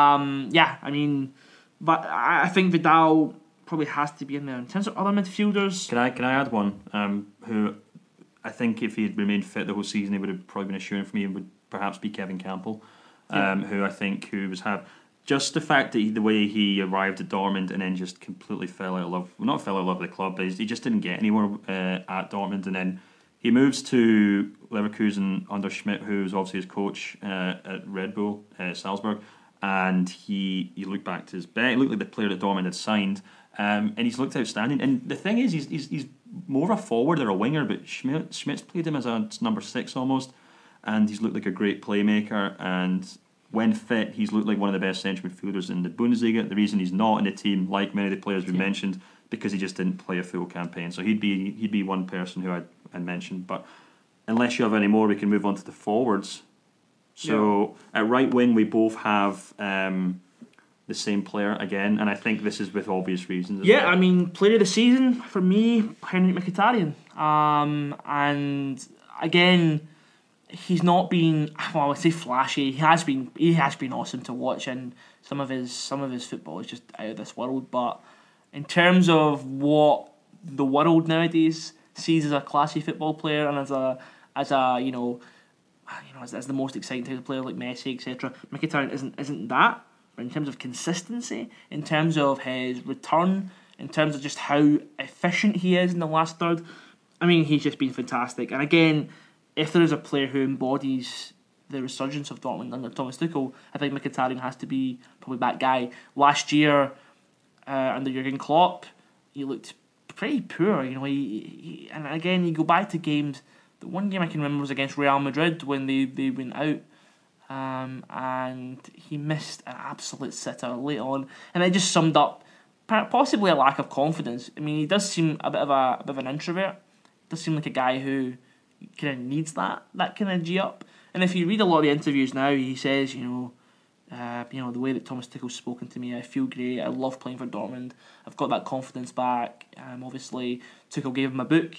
but I think Vidal probably has to be in there. In terms of other midfielders, can I add one who I think if he had remained fit the whole season, he would have probably been assuring for me, and would perhaps be Kevin Campbell, who was just the fact that the way he arrived at Dortmund and then just completely fell out of love. Well, not fell out of love with the club, but he just didn't get anywhere at Dortmund, and then he moves to Leverkusen under Schmidt, who's obviously his coach at Red Bull Salzburg. And he looked back to his bet. He looked like the player that Dortmund had signed, and he's looked outstanding. And the thing is, he's more of a forward or a winger, but Schmidt's played him as a number 6 almost, and he's looked like a great playmaker. And when fit, he's looked like one of the best central midfielders in the Bundesliga. The reason he's not in the team, like many of the players we mentioned, because he just didn't play a full campaign. So he'd be one person who I'd mentioned. But unless you have any more, we can move on to the forwards. So at right wing, we both have the same player again, and I think this is with obvious reasons. Yeah, well. I mean, player of the season for me, Henrik Mkhitaryan. And again, he's not been, well, I would say flashy. He has been awesome to watch, and some of his football is just out of this world. But in terms of what the world nowadays sees as a classy football player, and as a as the most exciting type of player like Messi, etc. Mkhitaryan isn't that. But in terms of consistency, in terms of his return, in terms of just how efficient he is in the last third, I mean, he's just been fantastic. And again, if there is a player who embodies the resurgence of Dortmund under Thomas Tuchel, I think Mkhitaryan has to be probably that guy. Last year, under Jurgen Klopp, he looked pretty poor. And again, you go back to games. The one game I can remember was against Real Madrid when they went out, and he missed an absolute sitter late on, and it just summed up possibly a lack of confidence. I mean, he does seem a bit of an introvert. He does seem like a guy who kind of needs that kind of G up. And if you read a lot of the interviews now, he says, the way that Thomas Tuchel's spoken to me, I feel great. I love playing for Dortmund. I've got that confidence back. Obviously, Tuchel gave him a book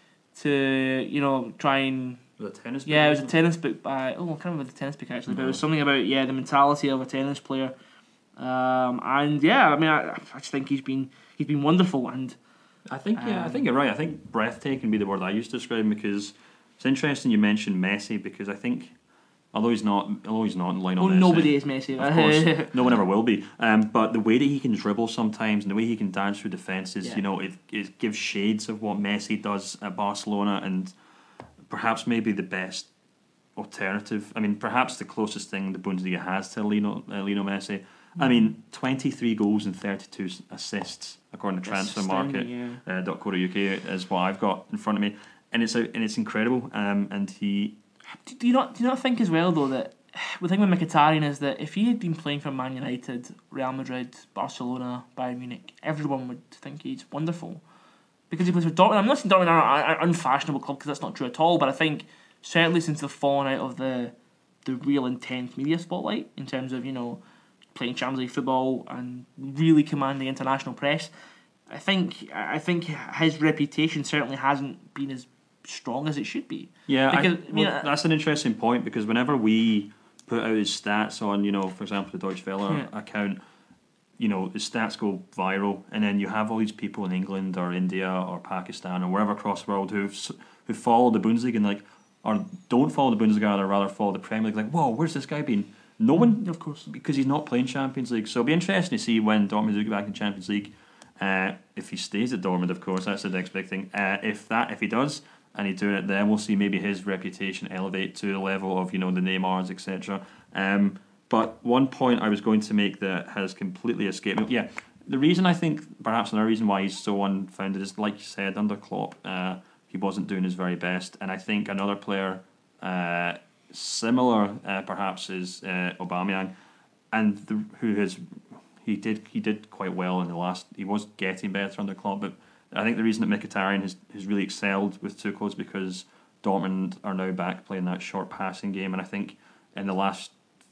to try and. Was it a tennis book? Yeah, it was a tennis book by. I can't remember the tennis book actually, but it was something about the mentality of a tennis player. I just think he's been wonderful, and I think you're right. I think breathtaking would be the word I used to describe him, because it's interesting you mentioned Messi, because I think although he's not in Lionel Messi, nobody is Messi, of course, no one ever will be. But the way that he can dribble sometimes, and the way he can dance through defences, it gives shades of what Messi does at Barcelona, and perhaps maybe the best alternative. I mean, perhaps the closest thing the Bundesliga has to Lionel Messi. I mean, 23 goals and 32 assists according to transfermarket.co.uk is what I've got in front of me, and it's incredible. And he. Do you not think as well though that the thing with Mkhitaryan is that if he had been playing for Man United, Real Madrid, Barcelona, Bayern Munich, everyone would think he's wonderful because he plays for Dortmund. I'm not saying Dortmund are an unfashionable club, because that's not true at all. But I think certainly since they've fallen out of the real intense media spotlight in terms of playing Champions League football and really commanding international press, I think his reputation certainly hasn't been as strong as it should be. Yeah, that's an interesting point, because whenever we put out his stats on, for example, the Deutsche Welle account, his stats go viral, and then you have all these people in England or India or Pakistan or wherever across the world who follow the Bundesliga and or don't follow the Bundesliga, or rather follow the Premier League, whoa, where's this guy been? No one, of course, because he's not playing Champions League. So it'll be interesting to see when Dortmund do get back in Champions League. If he stays at Dortmund, of course, that's the next big thing. If he does, and he's doing it, then we'll see maybe his reputation elevate to the level of the Neymars, etc. But one point I was going to make that has completely escaped me. Yeah, the reason I think perhaps another reason why he's so unfounded is, like you said, under Klopp, he wasn't doing his very best, and I think another player similar perhaps is Aubameyang, and he did quite well in the last. He was getting better under Klopp, but I think the reason that Mkhitaryan has really excelled with Tuchel is because Dortmund are now back playing that short passing game, and I think in the last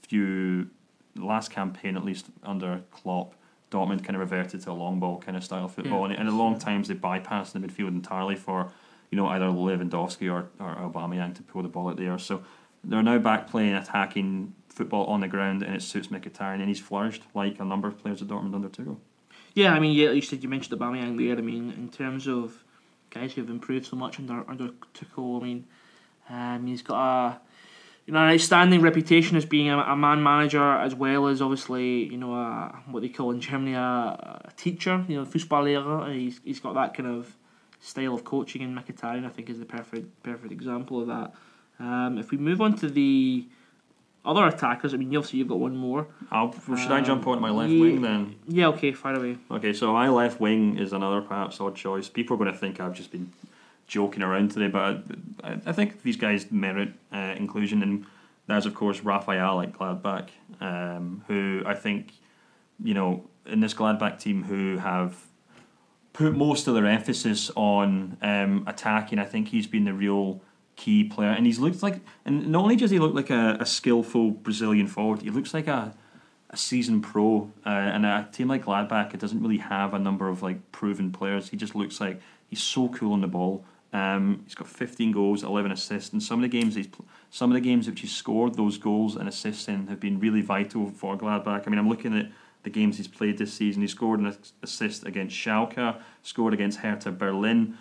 campaign, at least under Klopp, Dortmund kind of reverted to a long ball kind of style of football, and at long times they bypassed the midfield entirely for either Lewandowski or Aubameyang to pull the ball out there. So they're now back playing attacking football on the ground, and it suits Mkhitaryan, and he's flourished like a number of players at Dortmund under Tuchel. Yeah, I mean, you mentioned Aubameyang there. I mean, in terms of guys who have improved so much under Tuchel, I mean, he's got an outstanding reputation as being a man manager, as well as obviously what they call in Germany a teacher. Fußballlehrer. He's got that kind of style of coaching, and Mkhitaryan I think is the perfect example of that. If we move on to the other attackers, I mean, obviously you've got one more. Should I jump on to my left wing then? Yeah, okay, fire away. Okay, so my left wing is another perhaps odd choice. People are going to think I've just been joking around today, but I think these guys merit inclusion, and that's of course Raphael at Gladbach, who I think, in this Gladbach team who have put most of their emphasis on attacking. I think he's been the real key player, and he's looked like, and not only does he look like a skillful Brazilian forward, he looks like a seasoned pro, and a team like Gladbach, it doesn't really have a number of proven players. He just looks like he's so cool on the ball. He's got 15 goals, 11 assists, and some of the games which he's scored those goals and assists in have been really vital for Gladbach. I mean, I'm looking at the games he's played this season. He scored an assist against Schalke, scored against Hertha Berlin,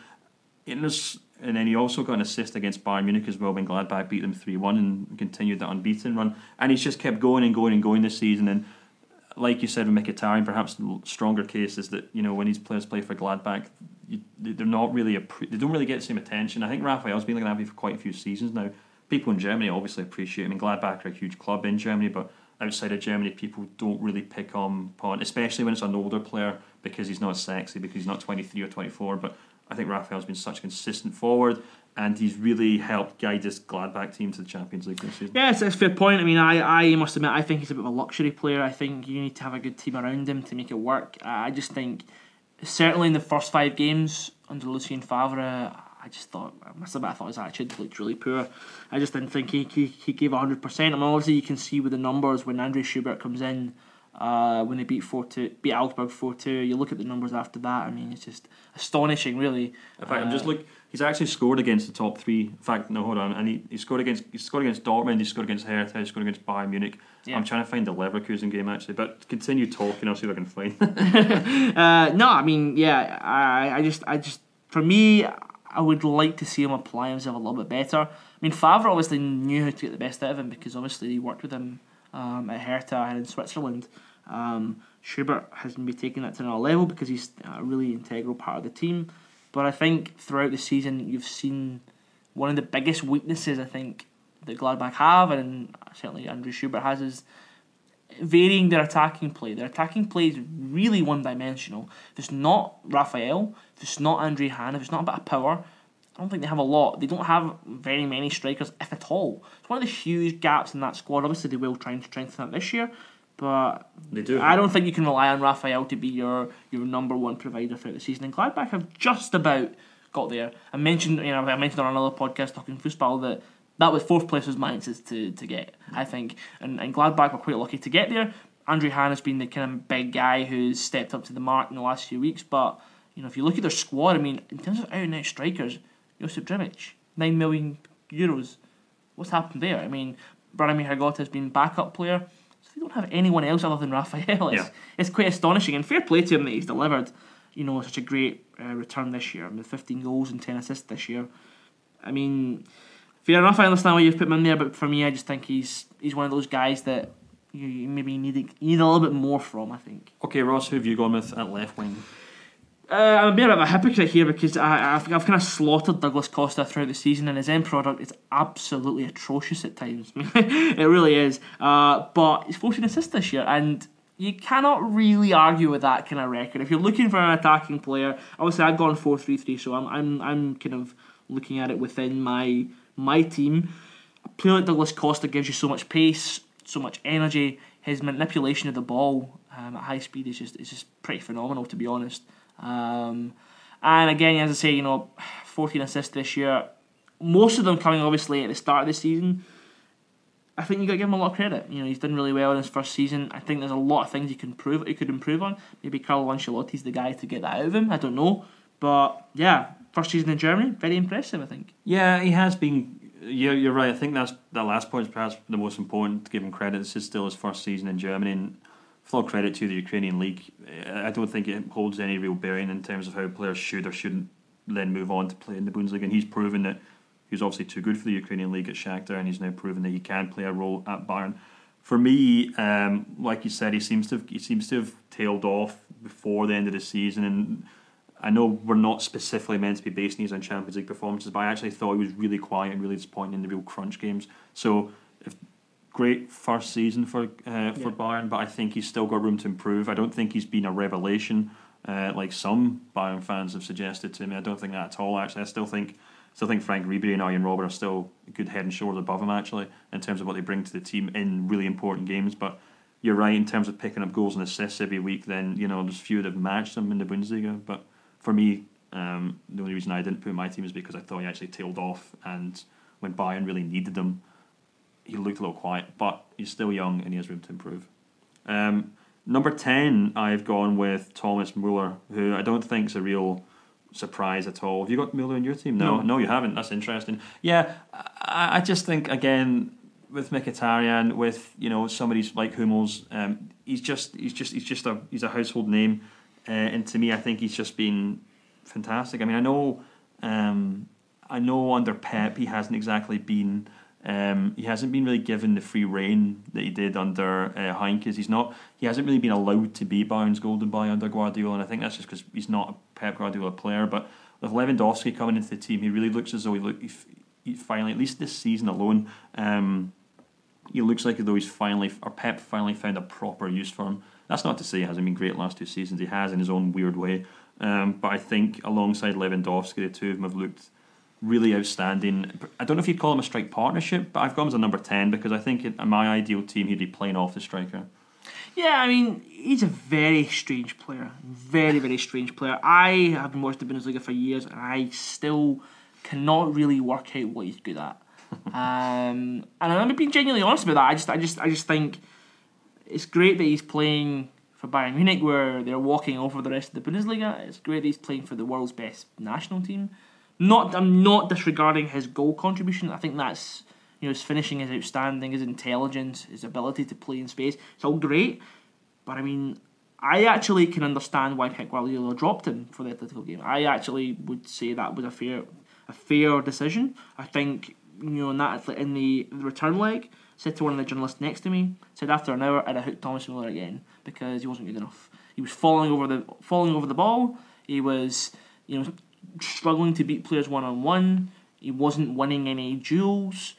and then he also got an assist against Bayern Munich as well when Gladbach beat them 3-1 and continued that unbeaten run. And he's just kept going and going and going this season. And like you said with Mkhitaryan, perhaps the stronger case is that when these players play for Gladbach, they're not really they don't really get the same attention. I think Raphael's been like that for quite a few seasons now. People in Germany obviously appreciate. I mean, Gladbach are a huge club in Germany, but outside of Germany people don't really pick on, especially when it's an older player, because he's not sexy, because he's not 23 or 24. But I think Raphael's been such a consistent forward, and he's really helped guide this Gladbach team to the Champions League this season. Yeah, it's a fair point. I mean, I must admit, I think he's a bit of a luxury player. I think you need to have a good team around him to make it work. I just think, certainly in the first 5 games under Lucien Favre, I thought his attitude looked really poor. I just didn't think he gave 100%. I mean, obviously you can see with the numbers when André Schubert comes in, when they beat Augsburg 4-2. You look at the numbers after that. I mean, it's just astonishing, really. In fact, I'm just looking. He's actually scored against the top 3. In fact, no, hold on. And he scored against Dortmund. He scored against Hertha. He scored against Bayern Munich. Yeah. I'm trying to find the Leverkusen game actually, but continue talking. I'll see if I can find. No, I mean, yeah. I just for me, I would like to see him apply himself a little bit better. I mean, Favre obviously knew how to get the best out of him because obviously he worked with him at Hertha and in Switzerland. Schubert has been taking that to another level because he's a really integral part of the team. But I think throughout the season you've seen one of the biggest weaknesses I think that Gladbach have, and certainly André Schubert has, is varying their attacking play. Their attacking play is really one-dimensional. If it's not Raphael, if it's not Andre Hahn, if it's not a bit of power, I don't think they have a lot. They don't have very many strikers, if at all. It's one of the huge gaps in that squad. Obviously, they will try and strengthen that this year, but they do. I don't think you can rely on Raphael to be your number one provider throughout the season. And Gladbach have just about got there. I mentioned on another podcast talking football that was 4th place was Mainz's to get, I think, and Gladbach were quite lucky to get there. Andre Hahn has been the kind of big guy who's stepped up to the mark in the last few weeks, but if you look at their squad, I mean, in terms of out and out strikers, Josip Drmic, €9 million. What's happened there? I mean, Branimir Hrgota has been backup player, so they don't have anyone else other than Raphael. It's quite astonishing, and fair play to him that he's delivered such a great return this year. I mean, 15 goals and 10 assists this year. I mean, fair enough, I understand why you've put him in there, but for me, I just think he's one of those guys that you maybe need a little bit more from, I think. Okay, Ross, who have you gone with at left wing? I'm a bit of a hypocrite here because I've kind of slaughtered Douglas Costa throughout the season, and his end product is absolutely atrocious at times. It really is. But he's 14 assists this year, and you cannot really argue with that kind of record. If you're looking for an attacking player, obviously I've gone 4-3-3, so I'm kind of looking at it within my team. A player like Douglas Costa gives you so much pace, so much energy. His manipulation of the ball at high speed is just pretty phenomenal, to be honest. And again, as I say, 14 assists this year, most of them coming obviously at the start of the season. I think you got to give him a lot of credit. He's done really well in his first season. I think there's a lot of things he could improve on. Maybe Carlo Ancelotti's the guy to get that out of him. I don't know, but yeah, first season in Germany, very impressive, I think. Yeah, he has been. You're right. I think that last point is perhaps the most important. To give him credit, this is still his first season in Germany, and full credit to the Ukrainian league. I don't think it holds any real bearing in terms of how players should or shouldn't then move on to play in the Bundesliga. And he's proven that he's obviously too good for the Ukrainian league at Shakhtar, and he's now proven that he can play a role at Bayern. For me, like you said, he seems to have tailed off before the end of the season, and I know we're not specifically meant to be basing these on Champions League performances, but I actually thought he was really quiet and really disappointing in the real crunch games. So, great first season for Bayern, but I think he's still got room to improve. I don't think he's been a revelation like some Bayern fans have suggested to me. I don't think that at all. Actually, I still think Frank Ribery and Arjen Robben are still a good head and shoulders above him actually in terms of what they bring to the team in really important games. But you're right in terms of picking up goals and assists every week. Then there's few that have matched him in the Bundesliga. But for me, the only reason I didn't put in my team is because I thought he actually tailed off, and when Bayern really needed him, he looked a little quiet. But he's still young and he has room to improve. Number 10, I've gone with Thomas Müller, who I don't think is a real surprise at all. Have you got Müller in your team? No, you haven't. That's interesting. Yeah, I just think again with Mkhitaryan, with somebody like Hummels, he's a household name, and to me, I think he's just been fantastic. I mean, I know under Pep he hasn't exactly been. He hasn't been really given the free rein that he did under Heinkes. He hasn't really been allowed to be Bayern's golden boy under Guardiola, and I think that's just because he's not a Pep Guardiola player. But with Lewandowski coming into the team, he really looks as though he finally, at least this season alone, he looks like though Pep finally found a proper use for him. That's not to say he hasn't been great the last 2 seasons. He has in his own weird way. But I think alongside Lewandowski, the two of them have looked really outstanding. I don't know if you'd call him a strike partnership, but I've got him as a number 10 because I think in my ideal team he'd be playing off the striker. Yeah, I mean, he's a very strange player. Very, very strange player. I have been watching the Bundesliga for years and I still cannot really work out what he's good at. And I'm being genuinely honest about that. I just think it's great that he's playing for Bayern Munich where they're walking over the rest of the Bundesliga. It's great that he's playing for the world's best national team. I'm not disregarding his goal contribution. I think that's, his finishing is outstanding, his intelligence, his ability to play in space. It's all great. But I mean, I actually can understand why Pep Guardiola dropped him for the Atletico game. I actually would say that was a fair decision. I think, in the return leg, said to one of the journalists next to me, said after an hour I'd have hooked Thomas Müller again because he wasn't good enough. He was falling over the ball. He was, struggling to beat players 1-on-1. He wasn't winning any duels.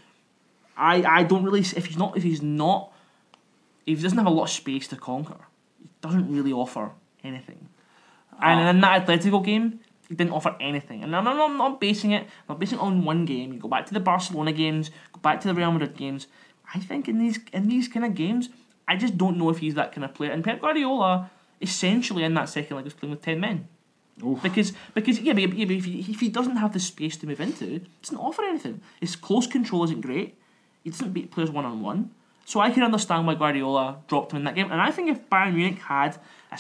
I don't really, if he doesn't have a lot of space to conquer, he doesn't really offer anything. And in that Atletico game, he didn't offer anything. And I'm not basing it on one game. You go back to the Barcelona games, go back to the Real Madrid games. I think in these kind of games, I just don't know if he's that kind of player. And Pep Guardiola, essentially in that second leg, was playing with 10 men. Oof. Because if he doesn't have the space to move into, he doesn't offer anything. His close control isn't great. He doesn't beat players 1-on-1. So I can understand why Guardiola dropped him in that game. And I think if Bayern Munich had a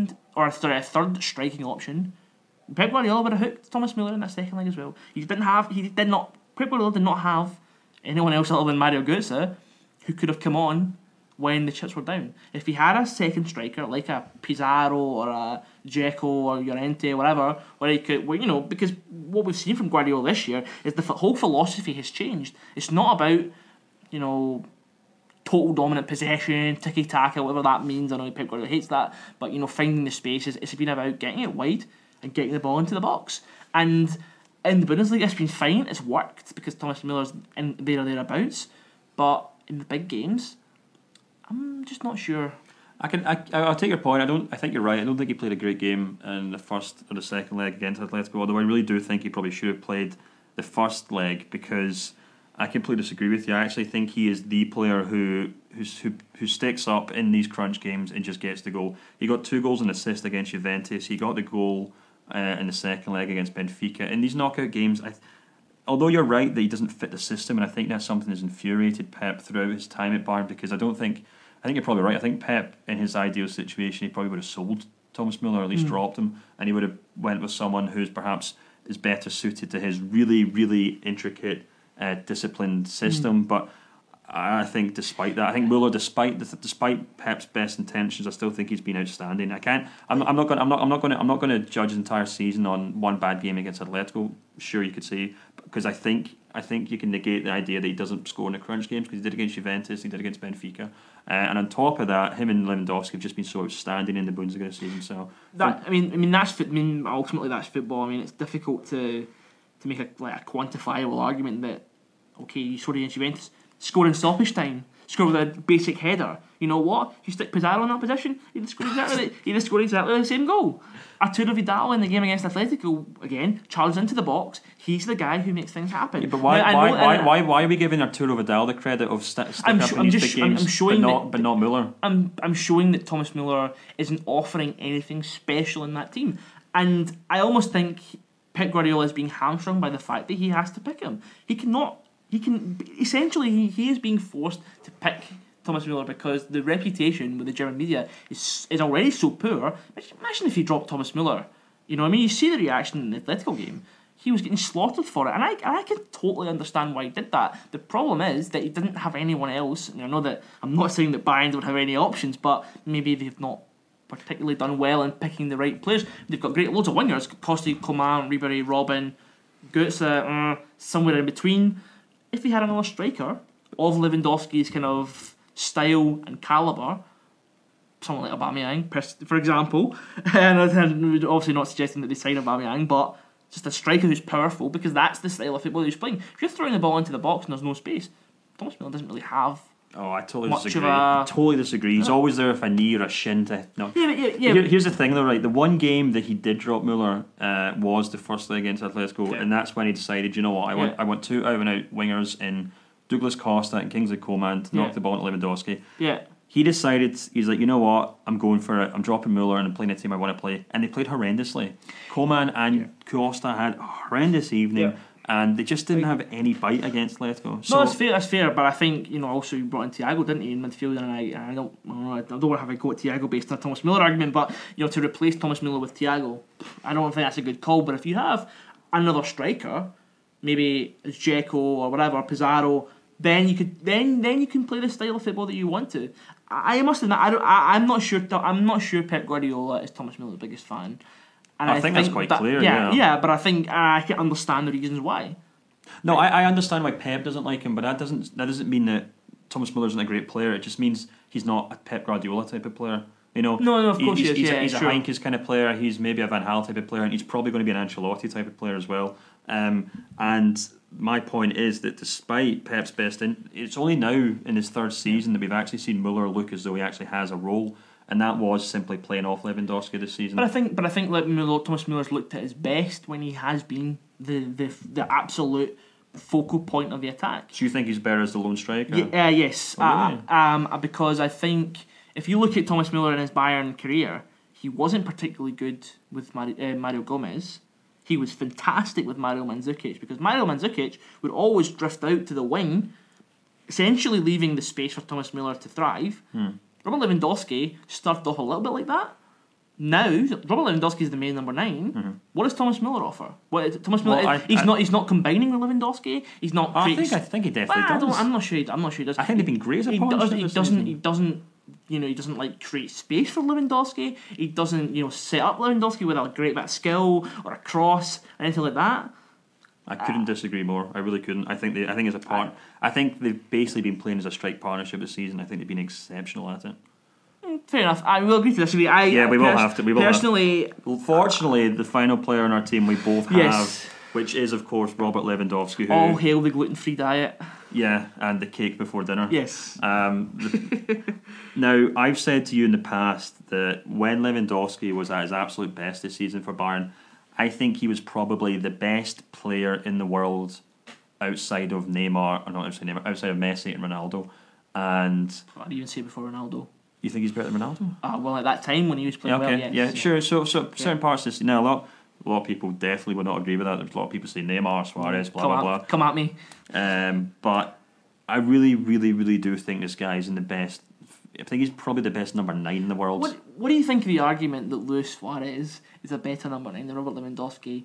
third striking option, Pep Guardiola would have hooked Thomas Müller in that second leg as well. Pep Guardiola did not have anyone else other than Mario Götze who could have come on when the chips were down. If he had a second striker like a Pizarro or a Dzeko or Llorente or whatever, where he could, because what we've seen from Guardiola this year is the whole philosophy has changed. It's not about, total dominant possession, tiki-taka, whatever that means. I know Pep Guardiola hates that, but finding the spaces. It's been about getting it wide and getting the ball into the box. And in the Bundesliga, it's been fine. It's worked because Thomas Müller's in there or thereabouts. But in the big games, I'm just not sure. I'll take your point. I think you're right. I don't think he played a great game in the first or the second leg against Atletico. Although I really do think he probably should have played the first leg because I completely disagree with you. I actually think he is the player who sticks up in these crunch games and just gets the goal. He got 2 goals and assist against Juventus. He got the goal in the second leg against Benfica. In these knockout games, although you're right that he doesn't fit the system, and I think that's something that's infuriated Pep throughout his time at Bayern because I think you're probably right. I think Pep, in his ideal situation, he probably would have sold Thomas Müller or at least dropped him, and he would have went with someone who's perhaps is better suited to his really, really intricate, disciplined system. But I think despite that, I think Müller, despite Pep's best intentions, I still think he's been outstanding. I'm not going to judge the entire season on one bad game against Atletico. Sure, you could say, because I think you can negate the idea that he doesn't score in the crunch games because he did against Juventus, he did against Benfica, and on top of that, him and Lewandowski have just been so outstanding in the Bundesliga season. So ultimately that's football. I mean, it's difficult to make a quantifiable argument that you scored against Juventus. Score in stoppage time, score with a basic header. You know what? If you stick Pizarro in that position, he'd have scored exactly the same goal. Arturo Vidal in the game against Atletico, again, charges into the box. He's the guy who makes things happen. Yeah, but why are we giving Arturo Vidal the credit of sticking up in these big games, but not Müller? I'm showing that Thomas Müller isn't offering anything special in that team. And I almost think Pep Guardiola is being hamstrung by the fact that he has to pick him. He is being forced to pick Thomas Müller because the reputation with the German media is already so poor. Imagine if he dropped Thomas Müller. You see the reaction in the Atletico game. He was getting slaughtered for it, and I can totally understand why he did that. The problem is that he didn't have anyone else. And I'm not saying that Bayern don't have any options, but maybe they've not particularly done well in picking the right players. They've got loads of wingers: Costi, Coman, Ribéry, Robben, Götze, somewhere in between. If he had another striker of Lewandowski's kind of style and calibre, someone like Aubameyang, for example, and I'm obviously not suggesting that they sign Aubameyang, but just a striker who's powerful because that's the style of football he's playing. If you're throwing the ball into the box and there's no space, Thomas Müller doesn't really have Oh, I totally much disagree. of a... Totally disagree. He's always there with a knee or a shin to. No. Here's the thing, though, right? The one game that he did drop Muller was the first leg against Atletico, and that's when he decided, you know what, I want two out and out wingers in Douglas Costa and Kingsley Coman to knock the ball into Lewandowski. Yeah. He decided, he's like, you know what, I'm going for it. I'm dropping Muller and I'm playing a team I want to play. And they played horrendously. Coman and Costa had a horrendous evening. Yeah. And they just didn't have any bite against Atletico. So, no, that's fair. But I think, also you brought in Thiago, didn't you, in midfield? And I don't want to have a go at Thiago based on a Thomas Muller argument. But to replace Thomas Muller with Thiago, I don't think that's a good call. But if you have another striker, maybe it's Dzeko or whatever, Pizarro, then you can play the style of football that you want to. I must admit, I'm not sure Pep Guardiola is Thomas Miller's biggest fan. And I think that's quite clear. Yeah, but I think I can understand the reasons why. No, I understand why Pep doesn't like him, but that doesn't mean that Thomas Muller isn't a great player. It just means he's not a Pep Guardiola type of player. No, of course he is. He's a Heinkes kind of player. He's maybe a Van Gaal type of player, and he's probably going to be an Ancelotti type of player as well. And my point is that despite Pep's best, it's only now in his third season that we've actually seen Muller look as though he actually has a role. And that was simply playing off Lewandowski this season. But I think Thomas Muller's looked at his best when he has been the absolute focal point of the attack. Do you think he's better as the lone striker? Yes. Oh, really? Because I think if you look at Thomas Muller in his Bayern career, he wasn't particularly good with Mario Gomez. He was fantastic with Mario Mandzukic because Mario Mandzukic would always drift out to the wing, essentially leaving the space for Thomas Muller to thrive. Robert Lewandowski started off a little bit like that. Now, Robert Lewandowski is the main number 9. Mm-hmm. What does Thomas Muller offer? He's not combining with Lewandowski. He's not. I think he definitely does. I'm not sure he does. I think they've been great as a partnership. He doesn't like create space for Lewandowski. He doesn't set up Lewandowski with a great bit of skill or a cross or anything like that. I couldn't disagree more. I really couldn't. I think as a part. I think they've basically been playing as a strike partnership this season. I think they've been exceptional at it. Fair enough. I will agree to disagree. We will have to. Personally, well, fortunately, the final player on our team we both have, which is of course Robert Lewandowski. Who, all hail the gluten-free diet. Yeah, and the cake before dinner. Yes. Now, I've said to you in the past that when Lewandowski was at his absolute best this season for Bayern, I think he was probably the best player in the world outside of Neymar, or not outside Neymar, outside of Messi and Ronaldo. And I'd even say before Ronaldo. You think he's better than Ronaldo? Well, at that time when he was playing well, yes. Yeah, sure. So certain parts of this. Now, a lot of people definitely would not agree with that. There's a lot of people say Neymar, Suarez, blah blah. Come at me. But I really, really, really do think this guy's in the best. I think he's probably the best number 9 in the world. What do you think of the argument that Luis Suarez is a better number 9 than Robert Lewandowski?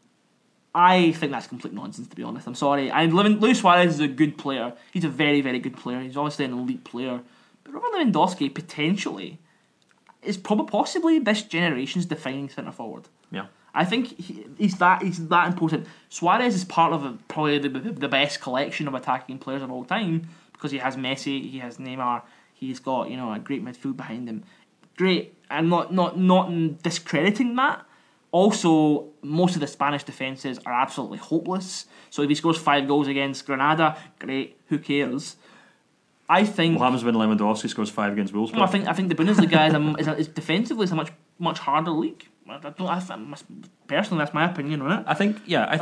I think that's complete nonsense, to be honest. I'm sorry. Luis Suarez is a good player. He's a very, very good player. He's obviously an elite player. But Robert Lewandowski, potentially, is possibly this generation's defining centre forward. Yeah. I think he's that important. Suarez is part of probably the best collection of attacking players of all time because he has Messi, he has Neymar, he's got a great midfield behind him. Great. I'm not discrediting that. Also, most of the Spanish defences are absolutely hopeless. So if he scores 5 goals against Granada, great. Who cares? I think. What happens when Lewandowski scores 5 against Wolfsburg? Well, I think the Bundesliga is defensively a much harder league. Personally, that's my opinion on it. I think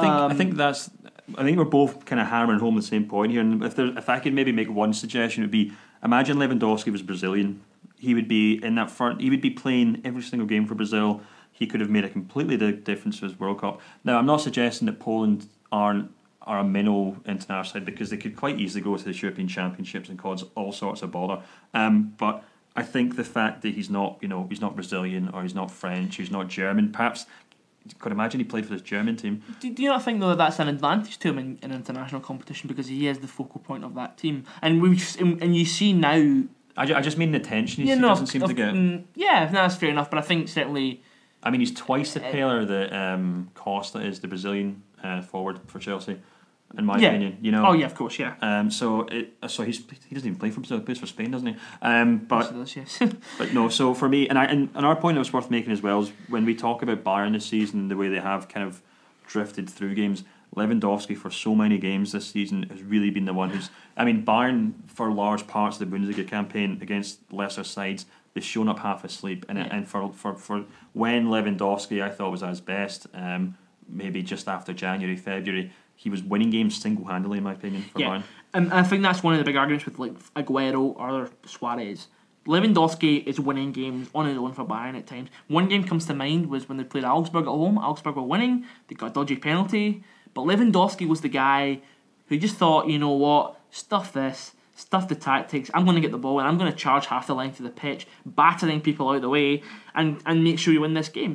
we're both kind of hammering home the same point here. And if I could maybe make one suggestion, it would be: imagine Lewandowski was Brazilian. He would be in that front. He would be playing every single game for Brazil. He could have made a completely difference to his World Cup. Now, I'm not suggesting that Poland are a minnow international side because they could quite easily go to the European Championships and cause all sorts of bother. But I think the fact that he's not Brazilian or he's not French, he's not German, perhaps you could imagine he played for this German team. Do you not think though that that's an advantage to him in international competition because he is the focal point of that team? And you see now. I just mean the attention he doesn't seem to get. That's fair enough. But I think certainly. I mean, he's twice the player that Costa is, the Brazilian forward for Chelsea, in my opinion. Oh yeah, of course, yeah. So he doesn't even play for Brazil; he plays for Spain, doesn't he? But does, yes. But no. So for me, and our point that was worth making as well is when we talk about Bayern this season, the way they have kind of drifted through games. Lewandowski for so many games this season has really been the one who's. I mean, Bayern for large parts of the Bundesliga campaign against lesser sides, they've shown up half asleep, and for when Lewandowski I thought was at his best, maybe just after January, February, he was winning games single-handedly in my opinion for Bayern. And I think that's one of the big arguments with like Aguero or Suarez. Lewandowski is winning games on his own for Bayern at times. One game comes to mind was when they played Augsburg at home. Augsburg were winning, they got a dodgy penalty, but Lewandowski was the guy who just thought, you know what, stuff this, stuff the tactics, I'm going to get the ball and I'm going to charge half the length of the pitch, battering people out of the way and make sure you win this game.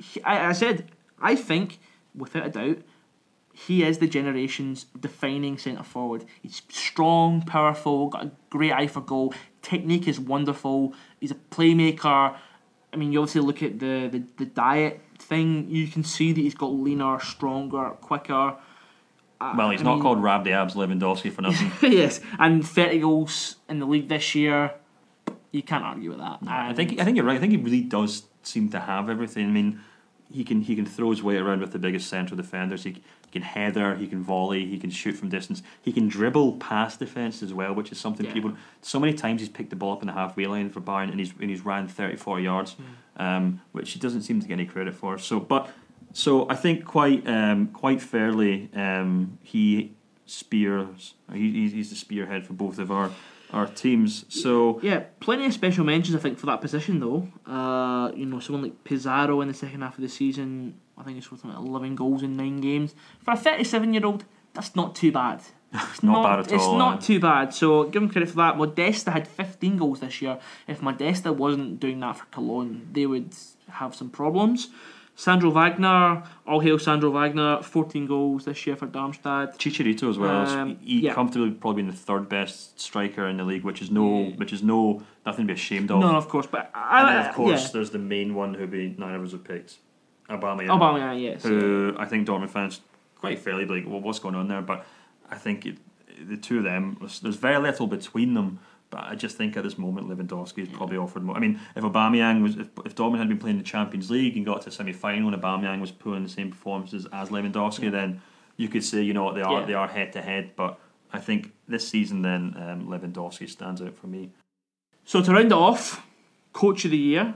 I think, without a doubt, he is the generation's defining centre forward. He's strong, powerful, got a great eye for goal. Technique is wonderful. He's a playmaker. I mean, you obviously look at the diet thing. You can see that he's got leaner, stronger, quicker. Well, he's not called Rabdi Abs Lewandowski for nothing. Yes, and 30 goals in the league this year. You can't argue with that. I think you're right. I think he really does seem to have everything. I mean, he can throw his weight around with the biggest central defenders. He can header, he can volley, he can shoot from distance. He can dribble past defence as well, which is something people. So many times he's picked the ball up in the halfway line for Bayern, and he's ran 30-40 yards, which he doesn't seem to get any credit for. So I think quite fairly, he's the spearhead for both of our teams. So yeah, plenty of special mentions I think for that position though. Someone like Pizarro in the second half of the season, I think it's worth like 11 goals in 9 games. For a 37-year-old, that's not too bad. It's not bad at all. It's not too bad. So give him credit for that. Modesta had 15 goals this year. If Modesta wasn't doing that for Cologne, they would have some problems. Sandro Wagner, all hail Sandro Wagner, 14 goals this year for Darmstadt. Chicharito as well. He comfortably probably been the third best striker in the league, which is nothing to be ashamed of. No, of course, but there's the main one who none of us have picked, Aubameyang. Aubameyang, yes. Who I think Dortmund fans quite fairly be like, well, what's going on there? But I think the two of them, there's very little between them. But I just think at this moment Lewandowski is probably offered more. I mean, if Dortmund had been playing the Champions League and got to a semi-final and Aubameyang was pulling the same performances as Lewandowski, then you could say, they are head to head. But I think this season then Lewandowski stands out for me. So to round it off, Coach of the Year.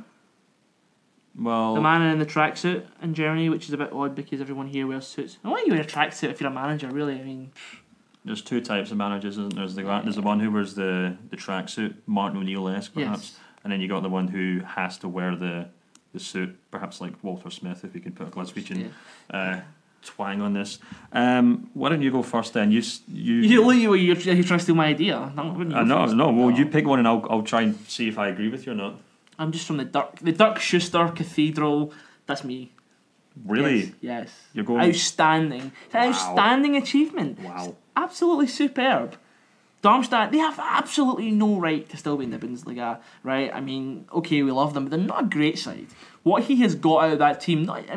Well, the man in the tracksuit in Germany, which is a bit odd because everyone here wears suits. Why do you wear a tracksuit if you're a manager? Really, I mean. There's two types of managers, isn't there? There's the one who wears the tracksuit, Martin O'Neill-esque perhaps, and then you got the one who has to wear the suit, perhaps like Walter Smith, if we could put a Glaswegian twang on this. Why don't you go first then? You're trying to steal my idea. Well, you pick one and I'll try and see if I agree with you or not. I'm just from the Dirk Schuster Cathedral. That's me. Really? Yes. You're going outstanding. Wow. Outstanding achievement. Wow. It's absolutely superb. Darmstadt, they have absolutely no right to still be in the Bundesliga, right? I mean, okay, we love them, but they're not a great side. What he has got out of that team, I'm